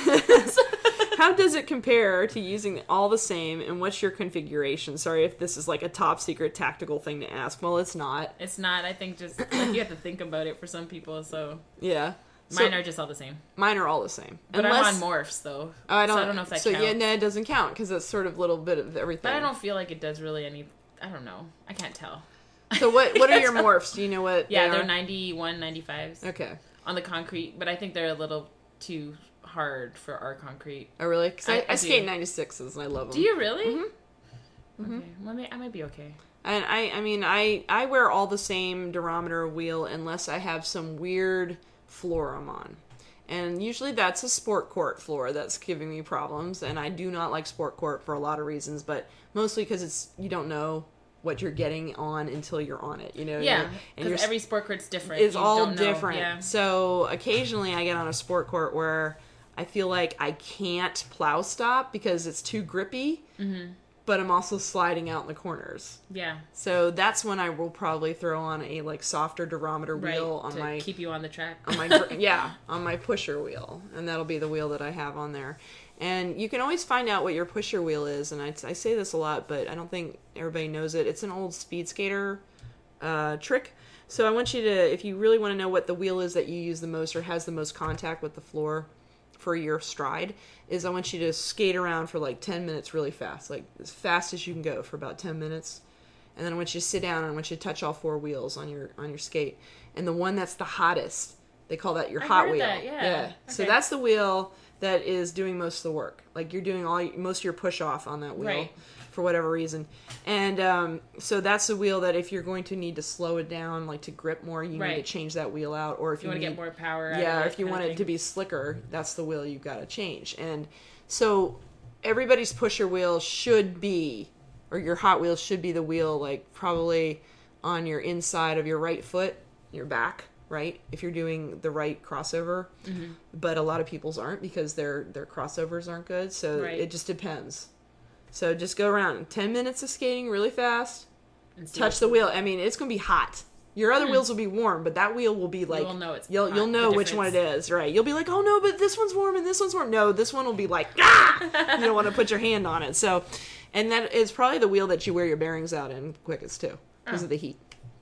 How does it compare to using all the same, and what's your configuration? Sorry if this is like a top secret tactical thing to ask. Well, it's not. It's not. I think just like you have to think about it for some people. So Yeah. mine So, are just all the same. mine are all the same. But Unless, I'm on morphs though. I don't, so I don't know if that so counts. yeah, no, it doesn't count because it's sort of a little bit of everything. But I don't feel like it does really any. I don't know. I can't tell. So what what are your morphs? Do you know what Yeah, they they're are? ninety-one, ninety-fives Okay. on the concrete, but I think they're a little too hard for our concrete. Oh, really? Because I, I- I, I skate do. ninety-sixes and I love them. Do you really? Mm-hmm. Okay. Well, may- I might be okay. And I, I mean, I, I wear all the same durometer wheel unless I have some weird floor I'm on. And usually that's a sport court floor that's giving me problems. And I do not like sport court for a lot of reasons, but mostly because it's, you don't know what you're getting on until you're on it, you know? Yeah, and because you're, every sport court's different. is You all don't know. different. Yeah. So occasionally I get on a sport court where I feel like I can't plow stop because it's too grippy, Mm-hmm. but I'm also sliding out in the corners. Yeah. So that's when I will probably throw on a like softer durometer Right. wheel on to my keep you on the track. on my gr- yeah on my pusher wheel, and that'll be the wheel that I have on there. And you can always find out what your pusher wheel is. And I, I say this a lot, but I don't think everybody knows it. It's an old speed skater uh, trick. So I want you to, if you really want to know what the wheel is that you use the most or has the most contact with the floor for your stride, is I want you to skate around for like ten minutes really fast, like as fast as you can go for about ten minutes. And then I want you to sit down and I want you to touch all four wheels on your on your skate. And the one that's the hottest, they call that your I hot heard wheel. that, yeah. So Okay. that's the wheel that is doing most of the work. Like you're doing all most of your push off on that wheel. Right. For whatever reason. And um, so that's the wheel that if you're going to need to slow it down, like to grip more, you Right. need to change that wheel out. Or if you you, want to need, get more power. Out yeah, of or it if you kind of want it thing. to be slicker, that's the wheel you've got to change. And so everybody's pusher wheel should be, or your hot wheel should be the wheel like probably on your inside of your right foot, your back, right? If you're doing the right crossover. Mm-hmm. But a lot of people's aren't because their their crossovers aren't good. So Right. it just depends. So just go around ten minutes of skating really fast. And see Touch what- the wheel. I mean, it's going to be hot. Your other wheels will be warm, but that wheel will be like will know it's you'll hot, you'll the know which one it difference. is, right? You'll be like, "Oh no, but this one's warm and this one's warm." No, this one will be like, "Ah!" You don't want to put your hand on it. So, and that is probably the wheel that you wear your bearings out in quickest too because Oh. of the heat.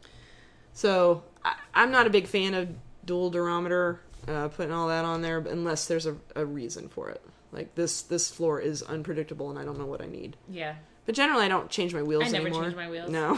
So, I, I'm not a big fan of dual durometer, uh, putting all that on there unless there's a, a reason for it. Like this this floor is unpredictable and I don't know what I need. Yeah. But generally, I don't change my wheels I never anymore. change my wheels. No.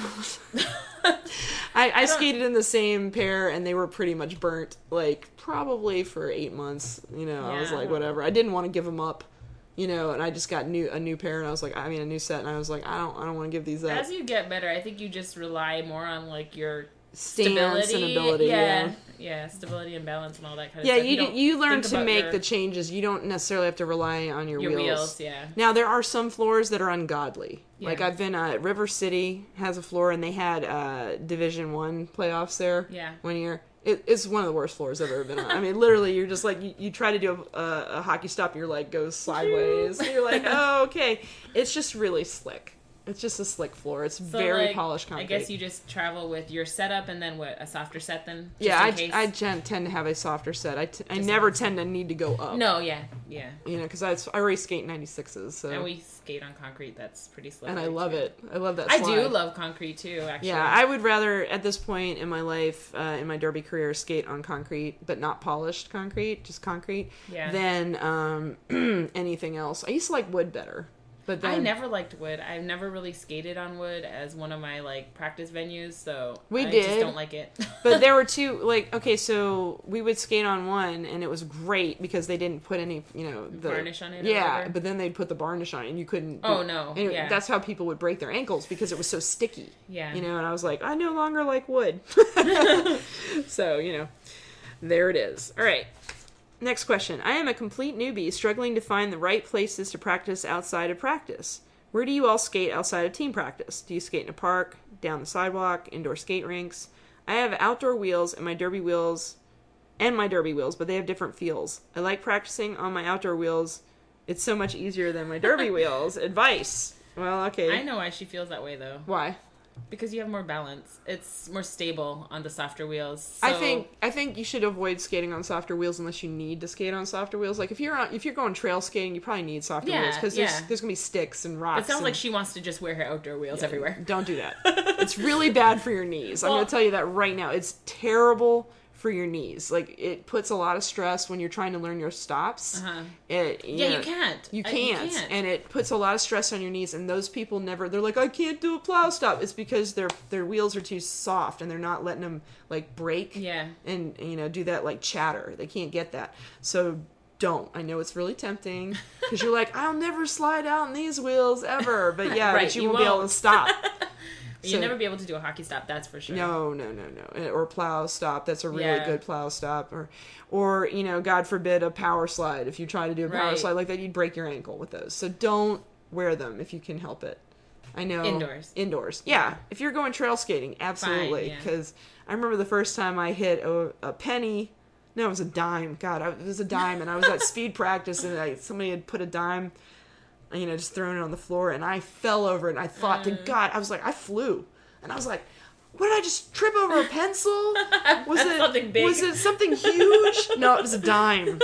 I, I don't- skated in the same pair, and they were pretty much burnt, like, probably for eight months. You know, I was Yeah. like, whatever. I didn't want to give them up, you know, and I just got new a new pair, and I was like, I mean, a new set, and I was like, I don't I don't want to give these up. As you get better, I think you just rely more on like your Stance stability and ability, Yeah. yeah. Yeah, stability and balance and all that kind of Yeah, stuff. you don't you, you learn think to about make your, the changes. You don't necessarily have to rely on your, your wheels. wheels. Yeah. Now there are some floors that are ungodly. Like Yeah. I've been uh, at River City has a floor, and they had uh, Division One playoffs there. Yeah. One year. It, it's one of the worst floors I've ever been on. I mean, literally, you're just like you, you try to do a, a, a hockey stop, and your leg goes sideways. And you're like, oh, okay. It's just really slick. It's just a slick floor. It's So, very like, polished concrete. I guess you just travel with your setup and then what, a softer set then? Just yeah, in I, case? I tend tend to have a softer set. I, t- I Just never in case. tend to need to go up. No, yeah, yeah. You know, because I, I race skate ninety-sixes, so And we skate on concrete that's pretty slippery. and I love too. it. I love that. I do slide. love concrete too, actually. Yeah, I would rather at this point in my life, uh, in my derby career, skate on concrete, but not polished concrete, just concrete, Yeah. than um, anything else. I used to like wood better, but then I never liked wood. I've never really skated on wood as one of my like practice venues, so We I did. just don't like it. But there were two, like, okay, so we would skate on one, and it was great because they didn't put any, you know, the Varnish on it or Yeah, whatever? but then they'd put the varnish on it, and you couldn't. Oh, do- no, and it- yeah. That's how people would break their ankles because it was so sticky. Yeah. You know, and I was like, I no longer like wood. So, you know, there it is. All right. Next question. I am a complete newbie struggling to find the right places to practice outside of practice. Where do you all skate outside of team practice? Do you skate in a park, down the sidewalk, indoor skate rinks? I have outdoor wheels and my derby wheels and my derby wheels, but they have different feels. I like practicing on my outdoor wheels. It's so much easier than my derby wheels. Advice. Well, okay. I know why she feels that way, though. Why? Because you have more balance. It's more stable on the softer wheels. So... I think I think you should avoid skating on softer wheels unless you need to skate on softer wheels. Like if you're on, if you're going trail skating, you probably need softer Yeah, wheels because there's yeah. there's gonna be sticks and rocks. It sounds and, like she wants to just wear her outdoor wheels everywhere. Don't do that. It's really bad for your knees. I'm Well- gonna tell you that right now. It's terrible for your knees. Like it puts a lot of stress when you're trying to learn your stops. Uh-huh. It, Yeah, know, you can't. You Uh, can't. you can't. And it puts a lot of stress on your knees. And those people never. They're like, I can't do a plow stop. It's because their their wheels are too soft and they're not letting them like break. Yeah. And you know do that like chatter. They can't get that. So don't. I know it's really tempting because you're like, I'll never slide out on these wheels ever. But yeah, Right, but you, you won't be able won't. to stop. You'll So- never be able to do a hockey stop, that's for sure. No, no, no, no. Or plow stop. That's a really Yeah. good plow stop. Or, or you know, God forbid, a power slide. If you try to do a power Right. slide like that, you'd break your ankle with those. So don't wear them if you can help it. I know. Indoors. Indoors. Yeah. If you're going trail skating, absolutely. yeah. Because I remember the first time I hit a, a penny. No, it was a dime. God, I, it was a dime. And I was at speed practice and I, somebody had put a dime, you know, just thrown it on the floor. And I fell over it. And I thought to God, I was like, I flew. And I was like, what did I just trip over a pencil? Was That's it something big. Was it something huge? No, it was a dime.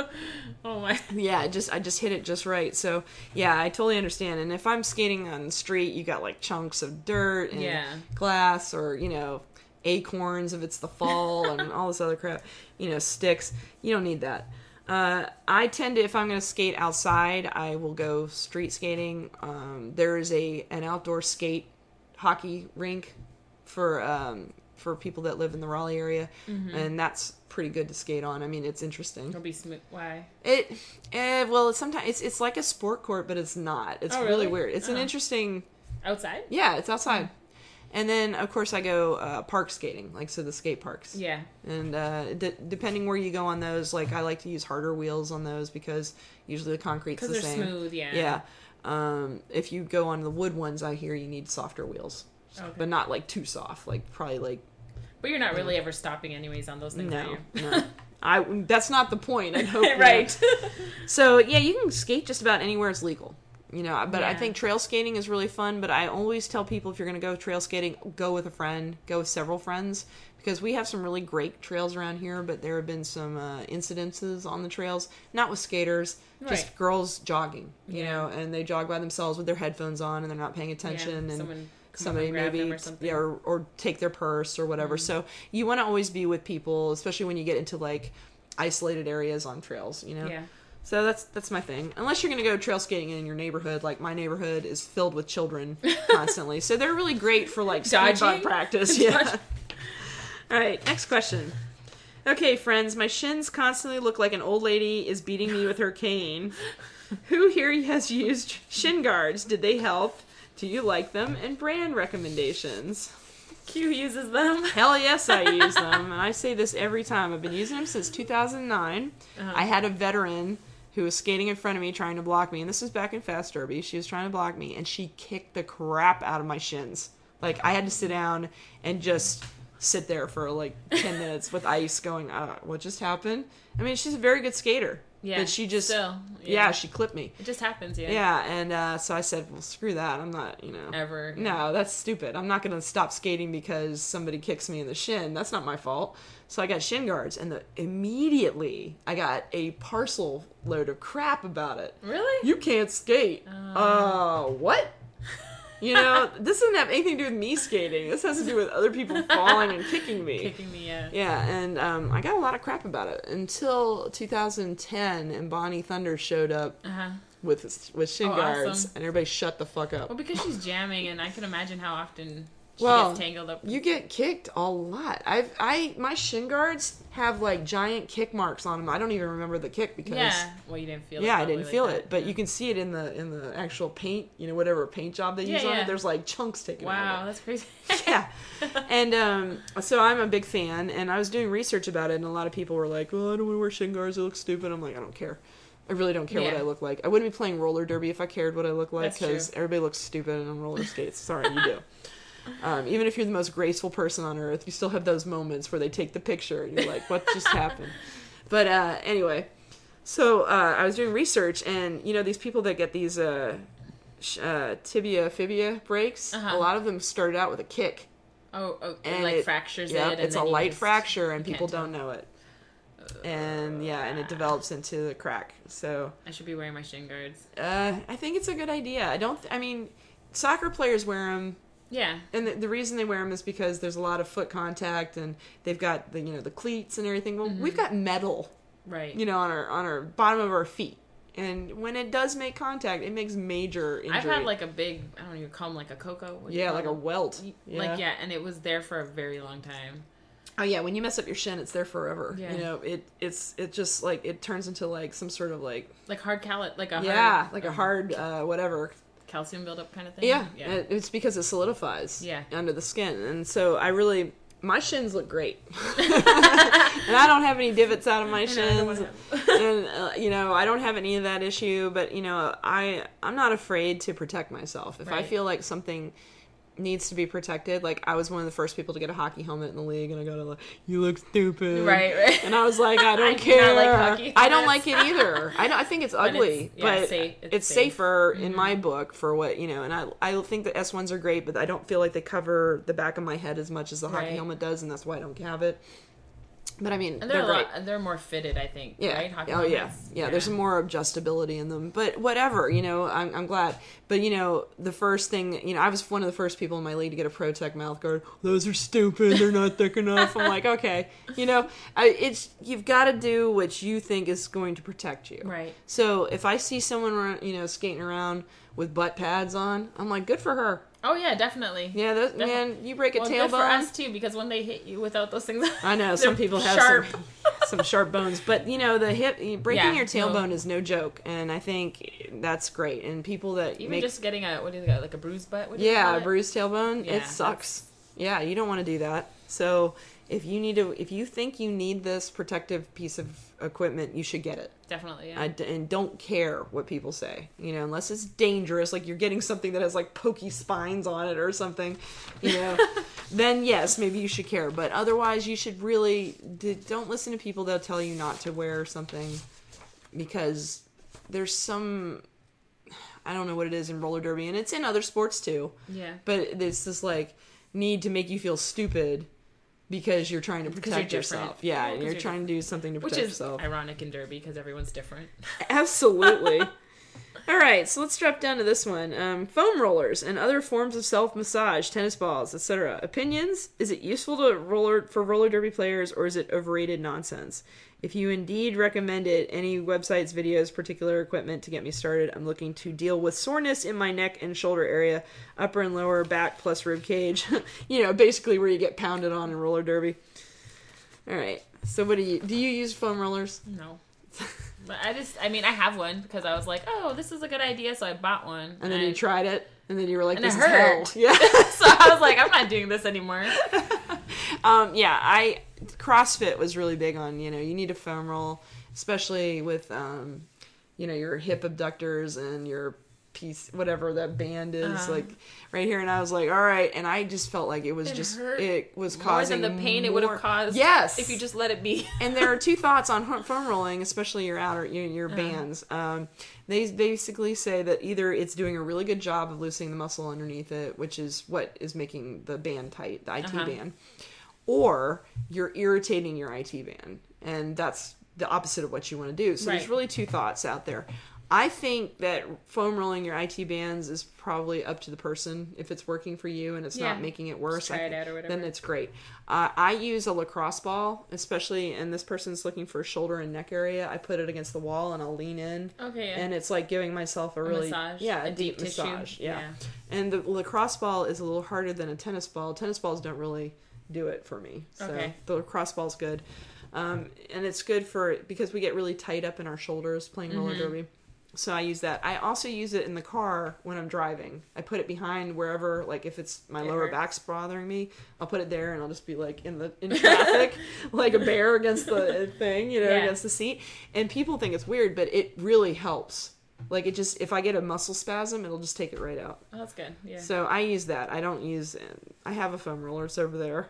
Oh my. Yeah, I just I just hit it just right. So yeah, I totally understand. And if I'm skating on the street, you got like chunks of dirt and Yeah. glass, or you know, acorns if it's the fall, and all this other crap. You know, sticks. You don't need that. Uh, I tend to, if I'm going to skate outside, I will go street skating. Um, there is a an outdoor skate hockey rink for um, for people that live in the Raleigh area, Mm-hmm. and that's pretty good to skate on. I mean, it's interesting. It'll be smooth. Why? It, eh, well, it's sometimes it's it's like a sport court, but it's not. It's Oh, really? really? weird. It's an Oh. interesting. Outside? Yeah, it's outside. And then, of course, I go uh, park skating, like so the skate parks. Yeah. And uh, d- depending where you go on those, like I like to use harder wheels on those because usually the concrete's the Because they're same. smooth, yeah. Yeah. Um, if you go on the wood ones, I hear you need softer wheels, Okay. but not like too soft. Like probably like But you're not really ever stopping anyways on those things, are no, you? no. I that's not the point. I hope not. Right. So yeah, you can skate just about anywhere it's legal. You know, but I Yeah. think trail skating is really fun. But I always tell people if you're going to go trail skating, go with a friend, go with several friends, because we have some really great trails around here. But there have been some uh, incidences on the trails, not with skaters, just Right. girls jogging. You Yeah. know, and they jog by themselves with their headphones on and they're not paying attention, Yeah, and someone come somebody up and grab maybe them or something. yeah, or, or take their purse or whatever. Mm-hmm. So you want to always be with people, especially when you get into like isolated areas on trails. You know. Yeah. So that's that's my thing. Unless you're going to go trail skating in your neighborhood, like my neighborhood is filled with children constantly. So they're really great for like speed bump Dodging? practice. Yeah. Dodge- All right, next question. Okay, friends, my shins constantly look like an old lady is beating me with her cane. Who here has used shin guards? Did they help? Do you like them? And brand recommendations. Q uses them. Hell yes, I use them. And I say this every time. I've been using them since two thousand nine. Uh-huh. I had a veteran who was skating in front of me trying to block me. And this was back in Fast Derby. She was trying to block me. And she kicked the crap out of my shins. Like, I had to sit down and just sit there for like ten minutes with ice going, uh, what just happened? I mean, she's a very good skater. Yeah. But she just, Still, yeah. yeah. she clipped me. It just happens, yeah. Yeah, and uh, so I said, well, screw that. I'm not, you know. Ever. No, that's stupid. I'm not going to stop skating because somebody kicks me in the shin. That's not my fault. So I got shin guards, and the, immediately I got a parcel load of crap about it. Really? You can't skate. Uh, what? You know, this doesn't have anything to do with me skating. This has to do with other people falling and kicking me. Kicking me, yeah. Yeah, and um, I got a lot of crap about it until two thousand ten, and Bonnie Thunder showed up Uh-huh. with with shin Oh, guards, awesome. and everybody shut the fuck up. Well, because she's jamming, and I can imagine how often she Well, gets tangled up. You get kicked a lot. I've I my shin guards have like giant kick marks on them. I don't even remember the kick because Yeah. Well, you didn't feel it. yeah, I probably didn't like feel that. it, but Yeah. you can see it in the in the actual paint. You know, whatever paint job they Yeah, use on yeah. it. There's like chunks taken out Wow, of that's crazy. it. Yeah, and um, so I'm a big fan, and I was doing research about it, and a lot of people were like, "Well, I don't want to wear shin guards. It looks stupid." I'm like, I don't care. I really don't care what Yeah. I look like. I wouldn't be playing roller derby if I cared what I look like, That's because true. everybody looks stupid on roller skates. Sorry, you do. Um, even if you're the most graceful person on earth, you still have those moments where they take the picture and you're like, what just happened? But uh, anyway, so uh, I was doing research, and you know, these people that get these uh, sh- uh, tibia fibia breaks, Uh-huh. a lot of them started out with a kick. Oh, oh it And like it- fractures Yep, it. And it's a then you light just- fracture, and you people can't don't know it. And yeah, and it develops into the crack. So I should be wearing my shin guards. uh, I think it's a good idea. I don't. Th- I mean, soccer players wear them, Yeah. and the, the reason they wear them is because there's a lot of foot contact, and they've got the you know the cleats and everything. Well, we've got metal, Right. you know, on our on our bottom of our feet, and when it does make contact, it makes major injury. I've had like a big, I don't even call them like a cocoa. What do you yeah, call like a them? welt. Like, yeah, and it was there for a very long time. Oh yeah, when you mess up your shin, it's there forever. Yeah. You know, it it's it just like it turns into like some sort of like Like hard cal, like a yeah, hard, like a um, hard uh, whatever. calcium buildup kind of thing. Yeah, Yeah. it- it's because it solidifies Yeah. under the skin, and so I really my shins look great, and I don't have any divots out of my I know, I don't shins, wanna and uh, you know I don't have any of that issue. But you know I I'm not afraid to protect myself if I Right. feel like something needs to be protected. Like I was one of the first people to get a hockey helmet in the league, and I got a like, you look stupid, Right, right. and I was like, I don't I do care. not like hockey I don't helmets. like it either. I, don't, I think it's ugly, it's- yeah, but safe- it's, it's safe. safer in Mm-hmm. my book for what you know. And I I think the S ones are great, but I don't feel like they cover the back of my head as much as the hockey Right. helmet does, and that's why I don't have it. But I mean, And they're, they're, a great. lot, and they're more fitted, I think. Yeah. Right? Hockey oh yeah. helmets? yeah. There's some more adjustability in them, but whatever. You know, I'm I'm glad. But you know, the first thing, you know, I was one of the first people in my league to get a ProTech mouth guard. Those are stupid. They're not thick enough. I'm like, okay. You know, I, it's you've got to do what you think is going to protect you. Right. So if I see someone, run- you know, skating around with butt pads on, I'm like, good for her. Oh, yeah, definitely. Yeah, those, Defi- man, you break a Well, good for tailbone. us, too, because when they hit you without those things I know some they're people have sharp. some, some sharp bones, but you know the hip breaking Yeah, your tailbone no. is no joke, and I think that's great. And people that Even make just getting a, what do you got, like a bruised butt? What do you yeah call a it? bruised tailbone, Yeah, it sucks. Yeah, you don't want to do that. So if you need to, if you think you need this protective piece of equipment, you should get it. Definitely, yeah. I d- and don't care what people say, you know, unless it's dangerous, like you're getting something that has like pokey spines on it or something, you know, then yes, maybe you should care. But otherwise, you should really d- don't listen to people that tell you not to wear something, because there's some, I don't know what it is in roller derby, and it's in other sports too, yeah. but it's this like need to make you feel stupid because you're trying to Because you're protect different. yourself. Yeah, Well, and 'cause you're you're trying to do something to Which protect is yourself. ironic in derby, because everyone's different. Absolutely. All right, so let's drop down to this one. Um, foam rollers and other forms of self-massage, tennis balls, et cetera. Opinions? Is it useful to roller for roller derby players, or is it overrated nonsense? If you indeed recommend it, any websites, videos, particular equipment to get me started, I'm looking to deal with soreness in my neck and shoulder area, upper and lower back plus rib cage. You know, basically where you get pounded on in roller derby. All right. So what do you do? You use foam rollers? No. But I just, I mean, I have one because I was like, oh, this is a good idea, so I bought one. And then I, you tried it, and then you were like, And "This it is hell." hurt. Yeah. so I was like, I'm not doing this anymore. um, yeah. I CrossFit was really big on, you know, you need a foam roll, especially with um, you know, your hip abductors and your piece, whatever that band is, Uh-huh. like right here. And I was like, all right. And I just felt like it was It just hurt it was More causing than the pain it would more- have caused Yes. if you just let it be. And there are two thoughts on ho- foam rolling, especially your outer your, your Uh-huh. bands. Um, they basically say that either it's doing a really good job of loosening the muscle underneath it, which is what is making the band tight, the I T Uh-huh. band, or you're irritating your I T band, and that's the opposite of what you want to do. So there's Right. really two thoughts out there. I think that foam rolling your I T bands is probably up to the person. If it's working for you and it's Yeah. not making it worse, Just try I it think- out or whatever. then it's great. Uh, I use a lacrosse ball, especially, and this person's looking for shoulder and neck area. I put it against the wall and I'll lean in. Okay, yeah. And it's like giving myself a really, massage, yeah, a, a deep, deep tissue, massage. Yeah. yeah. And the lacrosse ball is a little harder than a tennis ball. Tennis balls don't really do it for me. So Okay. the lacrosse ball's good. Um, and it's good for, because we get really tight up in our shoulders playing roller Mm-hmm. derby. So I use that. I also use it in the car when I'm driving. I put it behind wherever, like if it's my It lower hurts. back's bothering me, I'll put it there and I'll just be like in the in traffic, like a bear against the thing, you know, Yeah. against the seat. And people think it's weird, but it really helps. Like it just, if I get a muscle spasm, it'll just take it right out. Oh, that's good. Yeah. So I use that. I don't use, I have a foam roller. It's over there.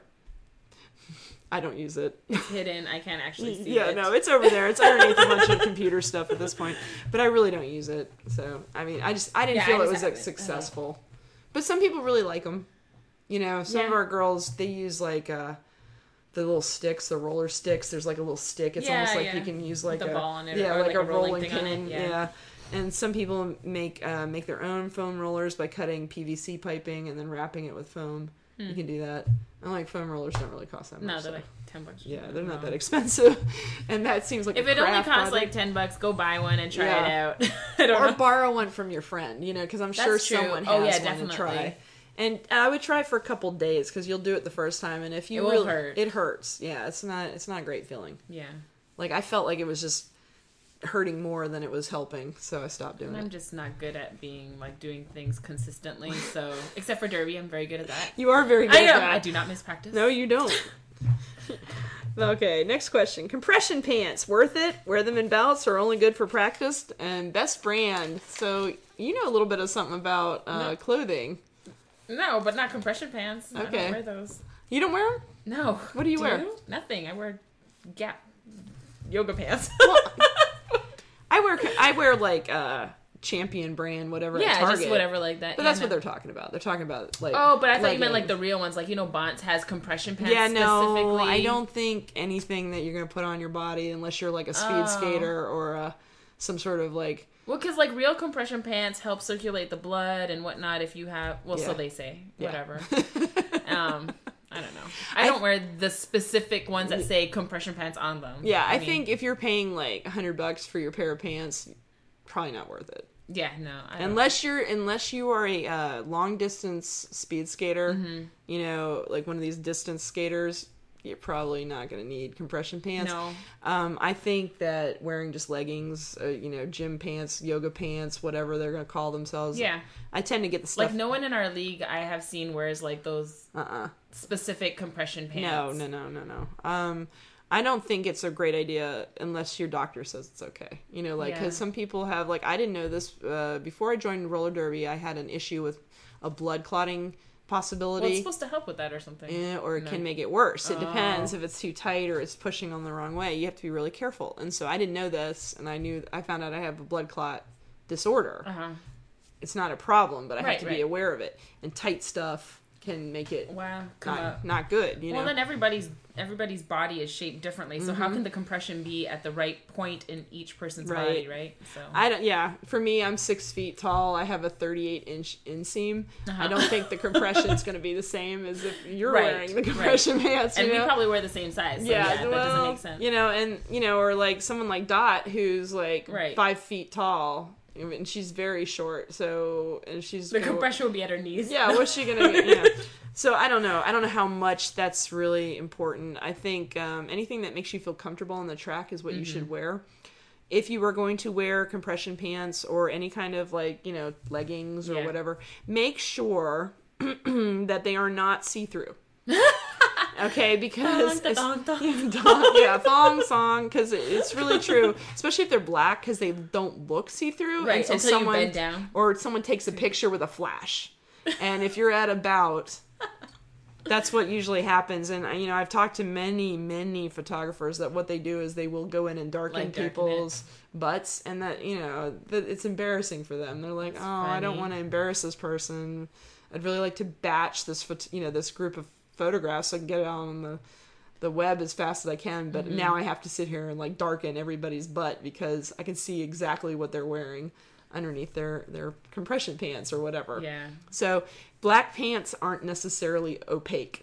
I don't use it. It's hidden. I can't actually see Yeah, it. no, it's over there. It's underneath a bunch of computer stuff at this point. But I really don't use it. So, I mean, I just, I didn't Yeah, feel I it just was like haven't. successful. But some people really like them. You know, some of Yeah. our girls, they use like uh, the little sticks, the roller sticks. There's like a little stick. It's Yeah, almost like yeah. you can use like The a ball on it, yeah, or like, like a a rolling rolling thing on pin. it, Yeah. yeah. And some people make uh, make their own foam rollers by cutting P V C piping and then wrapping it with foam. You can do that. And like foam rollers don't really cost that much. Hmm. No, they're so- like ten bucks. yeah, they're not No. that expensive, and that seems like If a it only craft costs project. like ten bucks, go buy one and try Yeah. it out. I don't or know. borrow one from your friend, you know, because I'm sure That's true. someone has Oh, yeah, one definitely. to try. And I would try for a couple days because you'll do it the first time, and if you It will really, hurt. it hurts. Yeah, it's not it's not a great feeling. Yeah. Like I felt like it was just hurting more than it was helping, so I stopped doing And I'm it. just not good at being like doing things consistently. So except for derby, I'm very good at that. You are very good I at know. that. I do not miss practice. No, you don't. Okay, next question. Compression pants, worth it? Wear them in bouts or only good for practice? And best brand. So you know a little bit of something about uh, No. clothing. No, but not compression pants. I Okay. don't wear those. You don't wear them? No. What do you wear? Nothing. I wear Gap yoga pants. I wear I wear like uh, Champion brand, whatever. at yeah, Target. just whatever like that. But Yeah, that's no. what they're talking about. They're talking about like. Oh, but I thought you meant like leggings. the real ones. Like, you know, Bonds has compression pants Yeah, no, specifically. I don't think anything that you're gonna put on your body unless you're like a speed Oh. skater or uh, some sort of like. Well, because like real compression pants help circulate the blood and whatnot if you have. Well, Yeah. so they say. Yeah. Whatever. um, I don't know. I, don't wear the specific ones that say compression pants on them. Yeah, I, mean, think if you're paying like a hundred bucks for your pair of pants, probably not worth it. Yeah, no. I don't. Unless you're unless you are a uh, long distance speed skater, Mm-hmm. you know, like one of these distance skaters, you're probably not going to need compression pants. No. Um, I think that wearing just leggings, uh, you know, gym pants, yoga pants, whatever they're going to call themselves. Yeah. I tend to get the stuff. Like, no one in our league I have seen wears like those Uh-uh. specific compression No, pants. no, no, no, no. Um, I don't think it's a great idea unless your doctor says it's okay. You know, like, because Yeah. some people have, like, I didn't know this. Uh, before I joined roller derby, I had an issue with a blood clotting possibility. Well, it's supposed to help with that or something. Eh, or it No. can make it worse. It Oh. depends if it's too tight or it's pushing on the wrong way. You have to be really careful. And so I didn't know this, and I knew I found out I have a blood clot disorder. Uh-huh. It's not a problem, but I Right, have to be right. aware of it. And tight stuff can make it Wow. Come not up. not good. You Well, know. then everybody's everybody's body is shaped differently. So Mm-hmm. how can the compression be at the right point in each person's Right. body, right? So I don't. Yeah, for me, I'm six feet tall. I have a thirty-eight inch inseam. Uh-huh. I don't think the compression's going to be the same as if you're Right, wearing the right. compression pants. You and know? we probably wear the same size. So yeah, that well, doesn't make sense. You know, and you know, or like someone like Dot, who's like Right. five feet tall, and she's very short. So, and she's The gonna- compression will be at her knees. Yeah, what's she gonna be? You know. So I don't know. I don't know how much that's really important. I think um, anything that makes you feel comfortable on the track is what you Mm-hmm. should wear. If you are going to wear compression pants or any kind of like, you know, leggings or Yeah. whatever, make sure that they are not see-through. Okay, because Thong, it's- thong, thong. Thong, yeah, thong song, because it's really true, especially if they're black, because they don't look see-through Right, until, until you someone bend down. or someone takes a picture with a flash. And if you're at a bout, that's what usually happens. And you know, I've talked to many, many photographers that what they do is they will go in and darken Like, darken people's butts, and that you know that it's embarrassing for them. They're like, oh, I don't funny. want to embarrass this person. I'd really like to batch this, phot- you know, this group of photographs so I can get it on the the web as fast as I can. But Mm-hmm. now I have to sit here and like darken everybody's butt because I can see exactly what they're wearing underneath their their compression pants or whatever. Yeah. So black pants aren't necessarily opaque.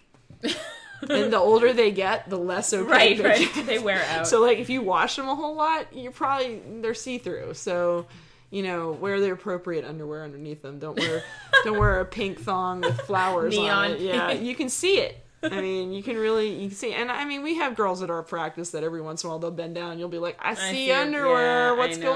And the older they get, the less opaque Right, they right. get. They wear out. So like if you wash them a whole lot, you're probably they're see-through. So, you know, wear the appropriate underwear underneath them. Don't wear don't wear a pink thong with flowers on Neon it. Yeah, pink. you can see it. I mean, you can really you can see, and I mean, we have girls at our practice that every once in a while they'll bend down. And you'll be like, I see see it. underwear. Yeah, I What's know. going on?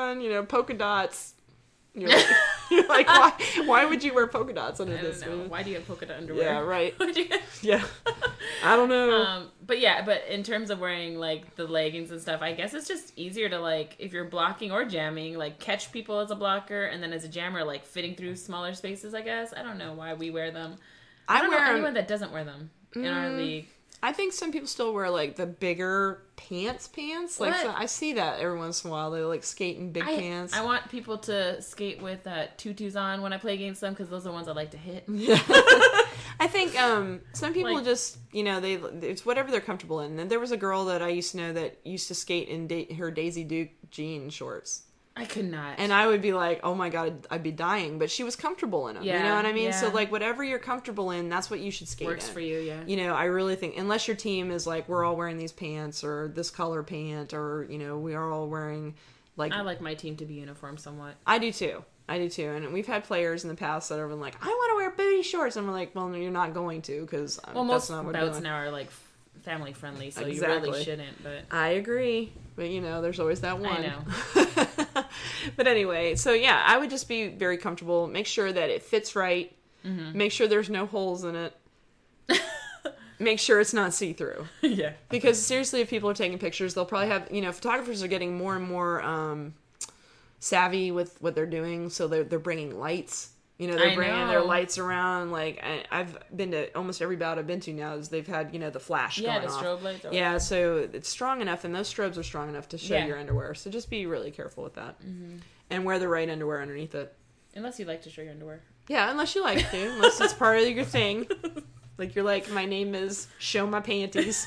on, you know, polka dots. You're like, you're like why, why would you wear polka dots under I this? don't know. Man? Why do you have polka dot underwear? Yeah, right. Why do you- Yeah. I don't know. Um, but yeah, but in terms of wearing like the leggings and stuff, I guess it's just easier to like if you're blocking or jamming, like catch people as a blocker, and then as a jammer, like fitting through smaller spaces. I guess I don't know why we wear them. I, I don't wear know 'em- anyone that doesn't wear them in our Mm. league. I think some people still wear like the bigger pants pants. Like What? so I see that every once in a while. They like skate in big I, pants. I want people to skate with uh, tutus on when I play against them because those are the ones I like to hit. Yeah. I think um, some people Like- just, you know, they it's whatever they're comfortable in. And there was a girl that I used to know that used to skate in da- her Daisy Duke jean shorts. I could not. And I would be like, oh my God, I'd be dying. But she was comfortable in them. you Yeah, know what I mean? So, yeah. like, whatever you're comfortable in, that's what you should skate Works in. for you, yeah. You know, I really think, unless your team is like, we're all wearing these pants or this color pant or, you know, we are all wearing, like, I like my team to be uniform somewhat. I do too. I do too. And we've had players in the past that have been like, I want to wear booty shorts. And we're like, well, no, you're not going to because Well, that's most not what we're bouts doing. now are like family friendly, so you Exactly. really shouldn't. But I agree. But, you know, there's always that one. I know. But anyway, so yeah, I would just be very comfortable. Make sure that it fits right. Mm-hmm. Make sure there's no holes in it. Make sure it's not see-through. yeah, Because seriously, if people are taking pictures, they'll probably have, you know, photographers are getting more and more um, savvy with what they're doing. So they're, they're bringing lights. You know, they're I bringing know. their lights around. Like, I, I've been to almost every bout I've been to now is they've had, you know, the flash yeah, going the off. strobe lights. are- Yeah, so it's strong enough, and those strobes are strong enough to show Yeah. your underwear. So just be really careful with that. Mm-hmm. And wear the right underwear underneath it. Unless you like to show your underwear. Yeah, unless you like to. Unless it's part of your thing. Like, you're like, my name is Show My Panties.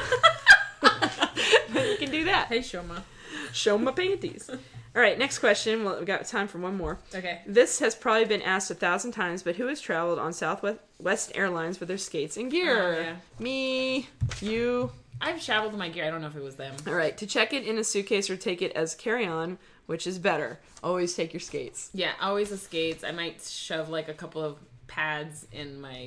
Then you can do that. Hey, Shoma. Show my panties. All right, next question. Well, we've got time for one more. Okay. This has probably been asked a thousand times, but who has traveled on Southwest West Airlines with their skates and gear? Oh, yeah. Me, you. I've traveled with my gear. I don't know if it was them. All right, to check it in a suitcase or take it as carry-on, which is better. Always take your skates. Yeah, always the skates. I might shove like a couple of pads in my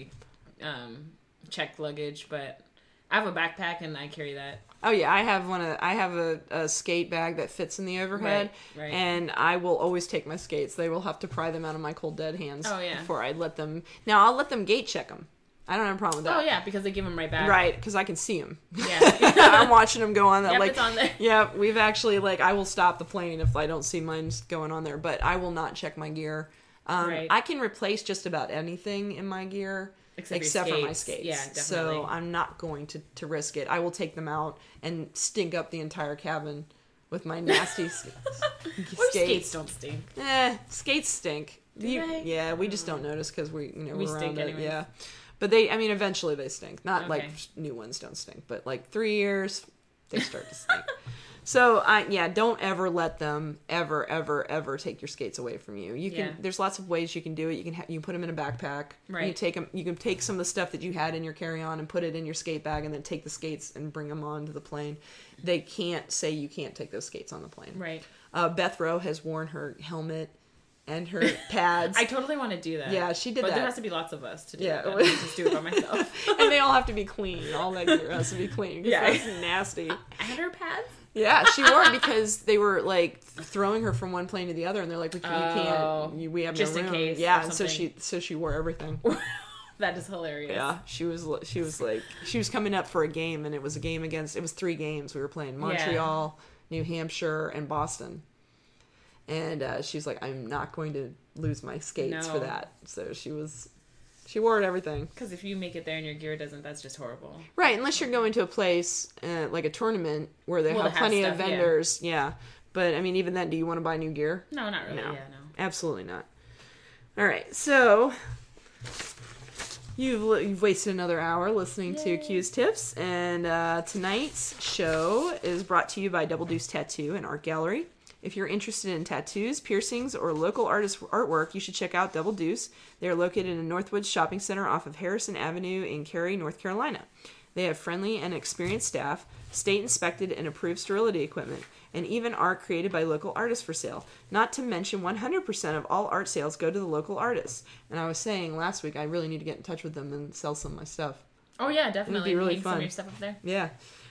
um, checked luggage, but I have a backpack and I carry that. Oh yeah, I have one. Of, I have a, a skate bag that fits in the overhead, Right, right. and I will always take my skates. They will have to pry them out of my cold dead hands. Oh, yeah. Before I let them. Now I'll let them gate check them. I don't have a problem with that. Oh yeah, because they give them right back. Right, because I can see them. Yeah. I'm watching them go on that. Yep, like, it's on there. Yeah, we've actually like I will stop the plane if I don't see mine going on there, but I will not check my gear. Um, Right. I can replace just about anything in my gear Except your except for my skates. skates. Yeah, definitely. So I'm not going to, to risk it. I will take them out and stink up the entire cabin with my nasty sk- Or skates don't stink. Eh, skates stink. Do You- they? Yeah, we just don't notice because we you know We we're stink around it. anyways. Yeah, but they I mean eventually they stink. Not Okay. like new ones don't stink, but like three years they start to stink. So I yeah, don't ever let them ever ever ever take your skates away from you. You can Yeah. there's lots of ways you can do it. You can ha- you can put them in a backpack. You Right. take them. You can take some of the stuff that you had in your carry on and put it in your skate bag, and then take the skates and bring them onto the plane. They can't say you can't take those skates on the plane. Right. Uh, Beth Rowe has worn her helmet and her pads. I totally want to do that. Yeah, she did but that. there has to be lots of us to do Yeah. it. I can't just do it by myself. And they all have to be clean. All that gear has to be clean. 'Cause Yeah. that's nasty. And her pads? Yeah, she wore it because they were like throwing her from one plane to the other, and they're like, "We can't, you Oh, can't, you- we have just no in room." case Yeah, or and so something. she, so she wore everything. That is hilarious. Yeah, she was, she was like, she was coming up for a game, and it was a game against, it was three games we were playing: Montreal, New Hampshire, and Boston. And uh, she's like, "I'm not going to lose my skates for No. that." So she was, she wore it everything. Because if you make it there and your gear doesn't, that's just horrible. Right, unless you're going to a place uh, like a tournament where they Well, have they have plenty stuff, of yeah. vendors. Yeah. But, I mean, even then, do you want to buy new gear? No, not really. No. Yeah, no. Absolutely not. All right, so you've, li- you've wasted another hour listening to Yay. Q's Tips, and uh, tonight's show is brought to you by Double Deuce Tattoo and Art Gallery. If you're interested in tattoos, piercings, or local artist artwork, you should check out Double Deuce. They are located in Northwoods Shopping Center off of Harrison Avenue in Cary, North Carolina. They have friendly and experienced staff, state-inspected and approved sterility equipment, and even art created by local artists for sale. Not to mention one hundred percent of all art sales go to the local artists. And I was saying last week I really need to get in touch with them and sell some of my stuff. Oh, yeah, definitely. really Hang some fun. of your stuff up there. Yeah.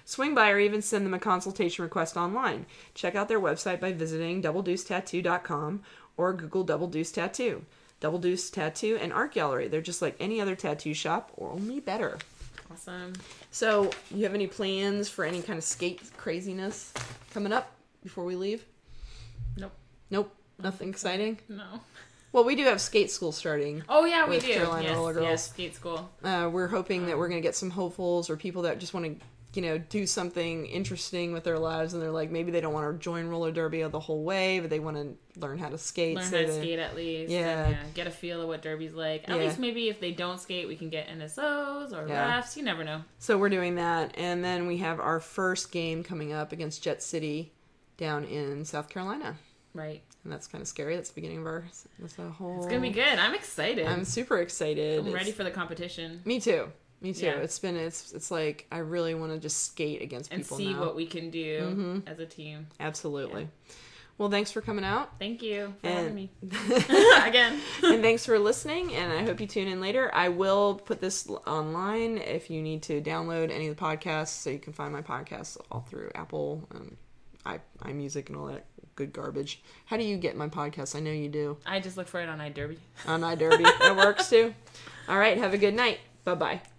Swing by or even send them a consultation request online. Check out their website by visiting double deuce tattoo dot com or Google Double Deuce Tattoo. Double Deuce Tattoo and Art Gallery. They're just like any other tattoo shop, or only better. Awesome. So, you have any plans for any kind of skate craziness coming up before we leave? Nope. Nope. Nothing exciting? No. Well, we do have skate school starting. Oh, yeah, we with do. Carolina yes, Roller Girls. yes, skate school. Uh, we're hoping that we're going to get some hopefuls or people that just want to, you know, do something interesting with their lives, and they're like, maybe they don't want to join roller derby the whole way, but they want to learn how to skate. Learn so how to they, skate at least. Yeah. And, yeah. Get a feel of what derby's like. At Yeah. least maybe if they don't skate, we can get N S Os or Yeah. refs. You never know. So we're doing that, and then we have our first game coming up against Jet City down in South Carolina. Right. And that's kind of scary. That's the beginning of our... That's a whole... It's going to be good. I'm excited. I'm super excited. I'm ready It's- for the competition. Me too. Me too. Yeah. It's been... It's it's like, I really want to just skate against And people see now. what we can do Mhm. as a team. Absolutely. Well, thanks for coming out. Thank you for And- having me. Again. And thanks for listening, and I hope you tune in later. I will put this l- online if you need to download any of the podcasts, so you can find my podcasts all through Apple and i iMusic and all that good garbage. How do you get my podcasts? I know you do. I just look for it on iDerby. On iDerby. That works too. All right, have a good night. Bye-bye.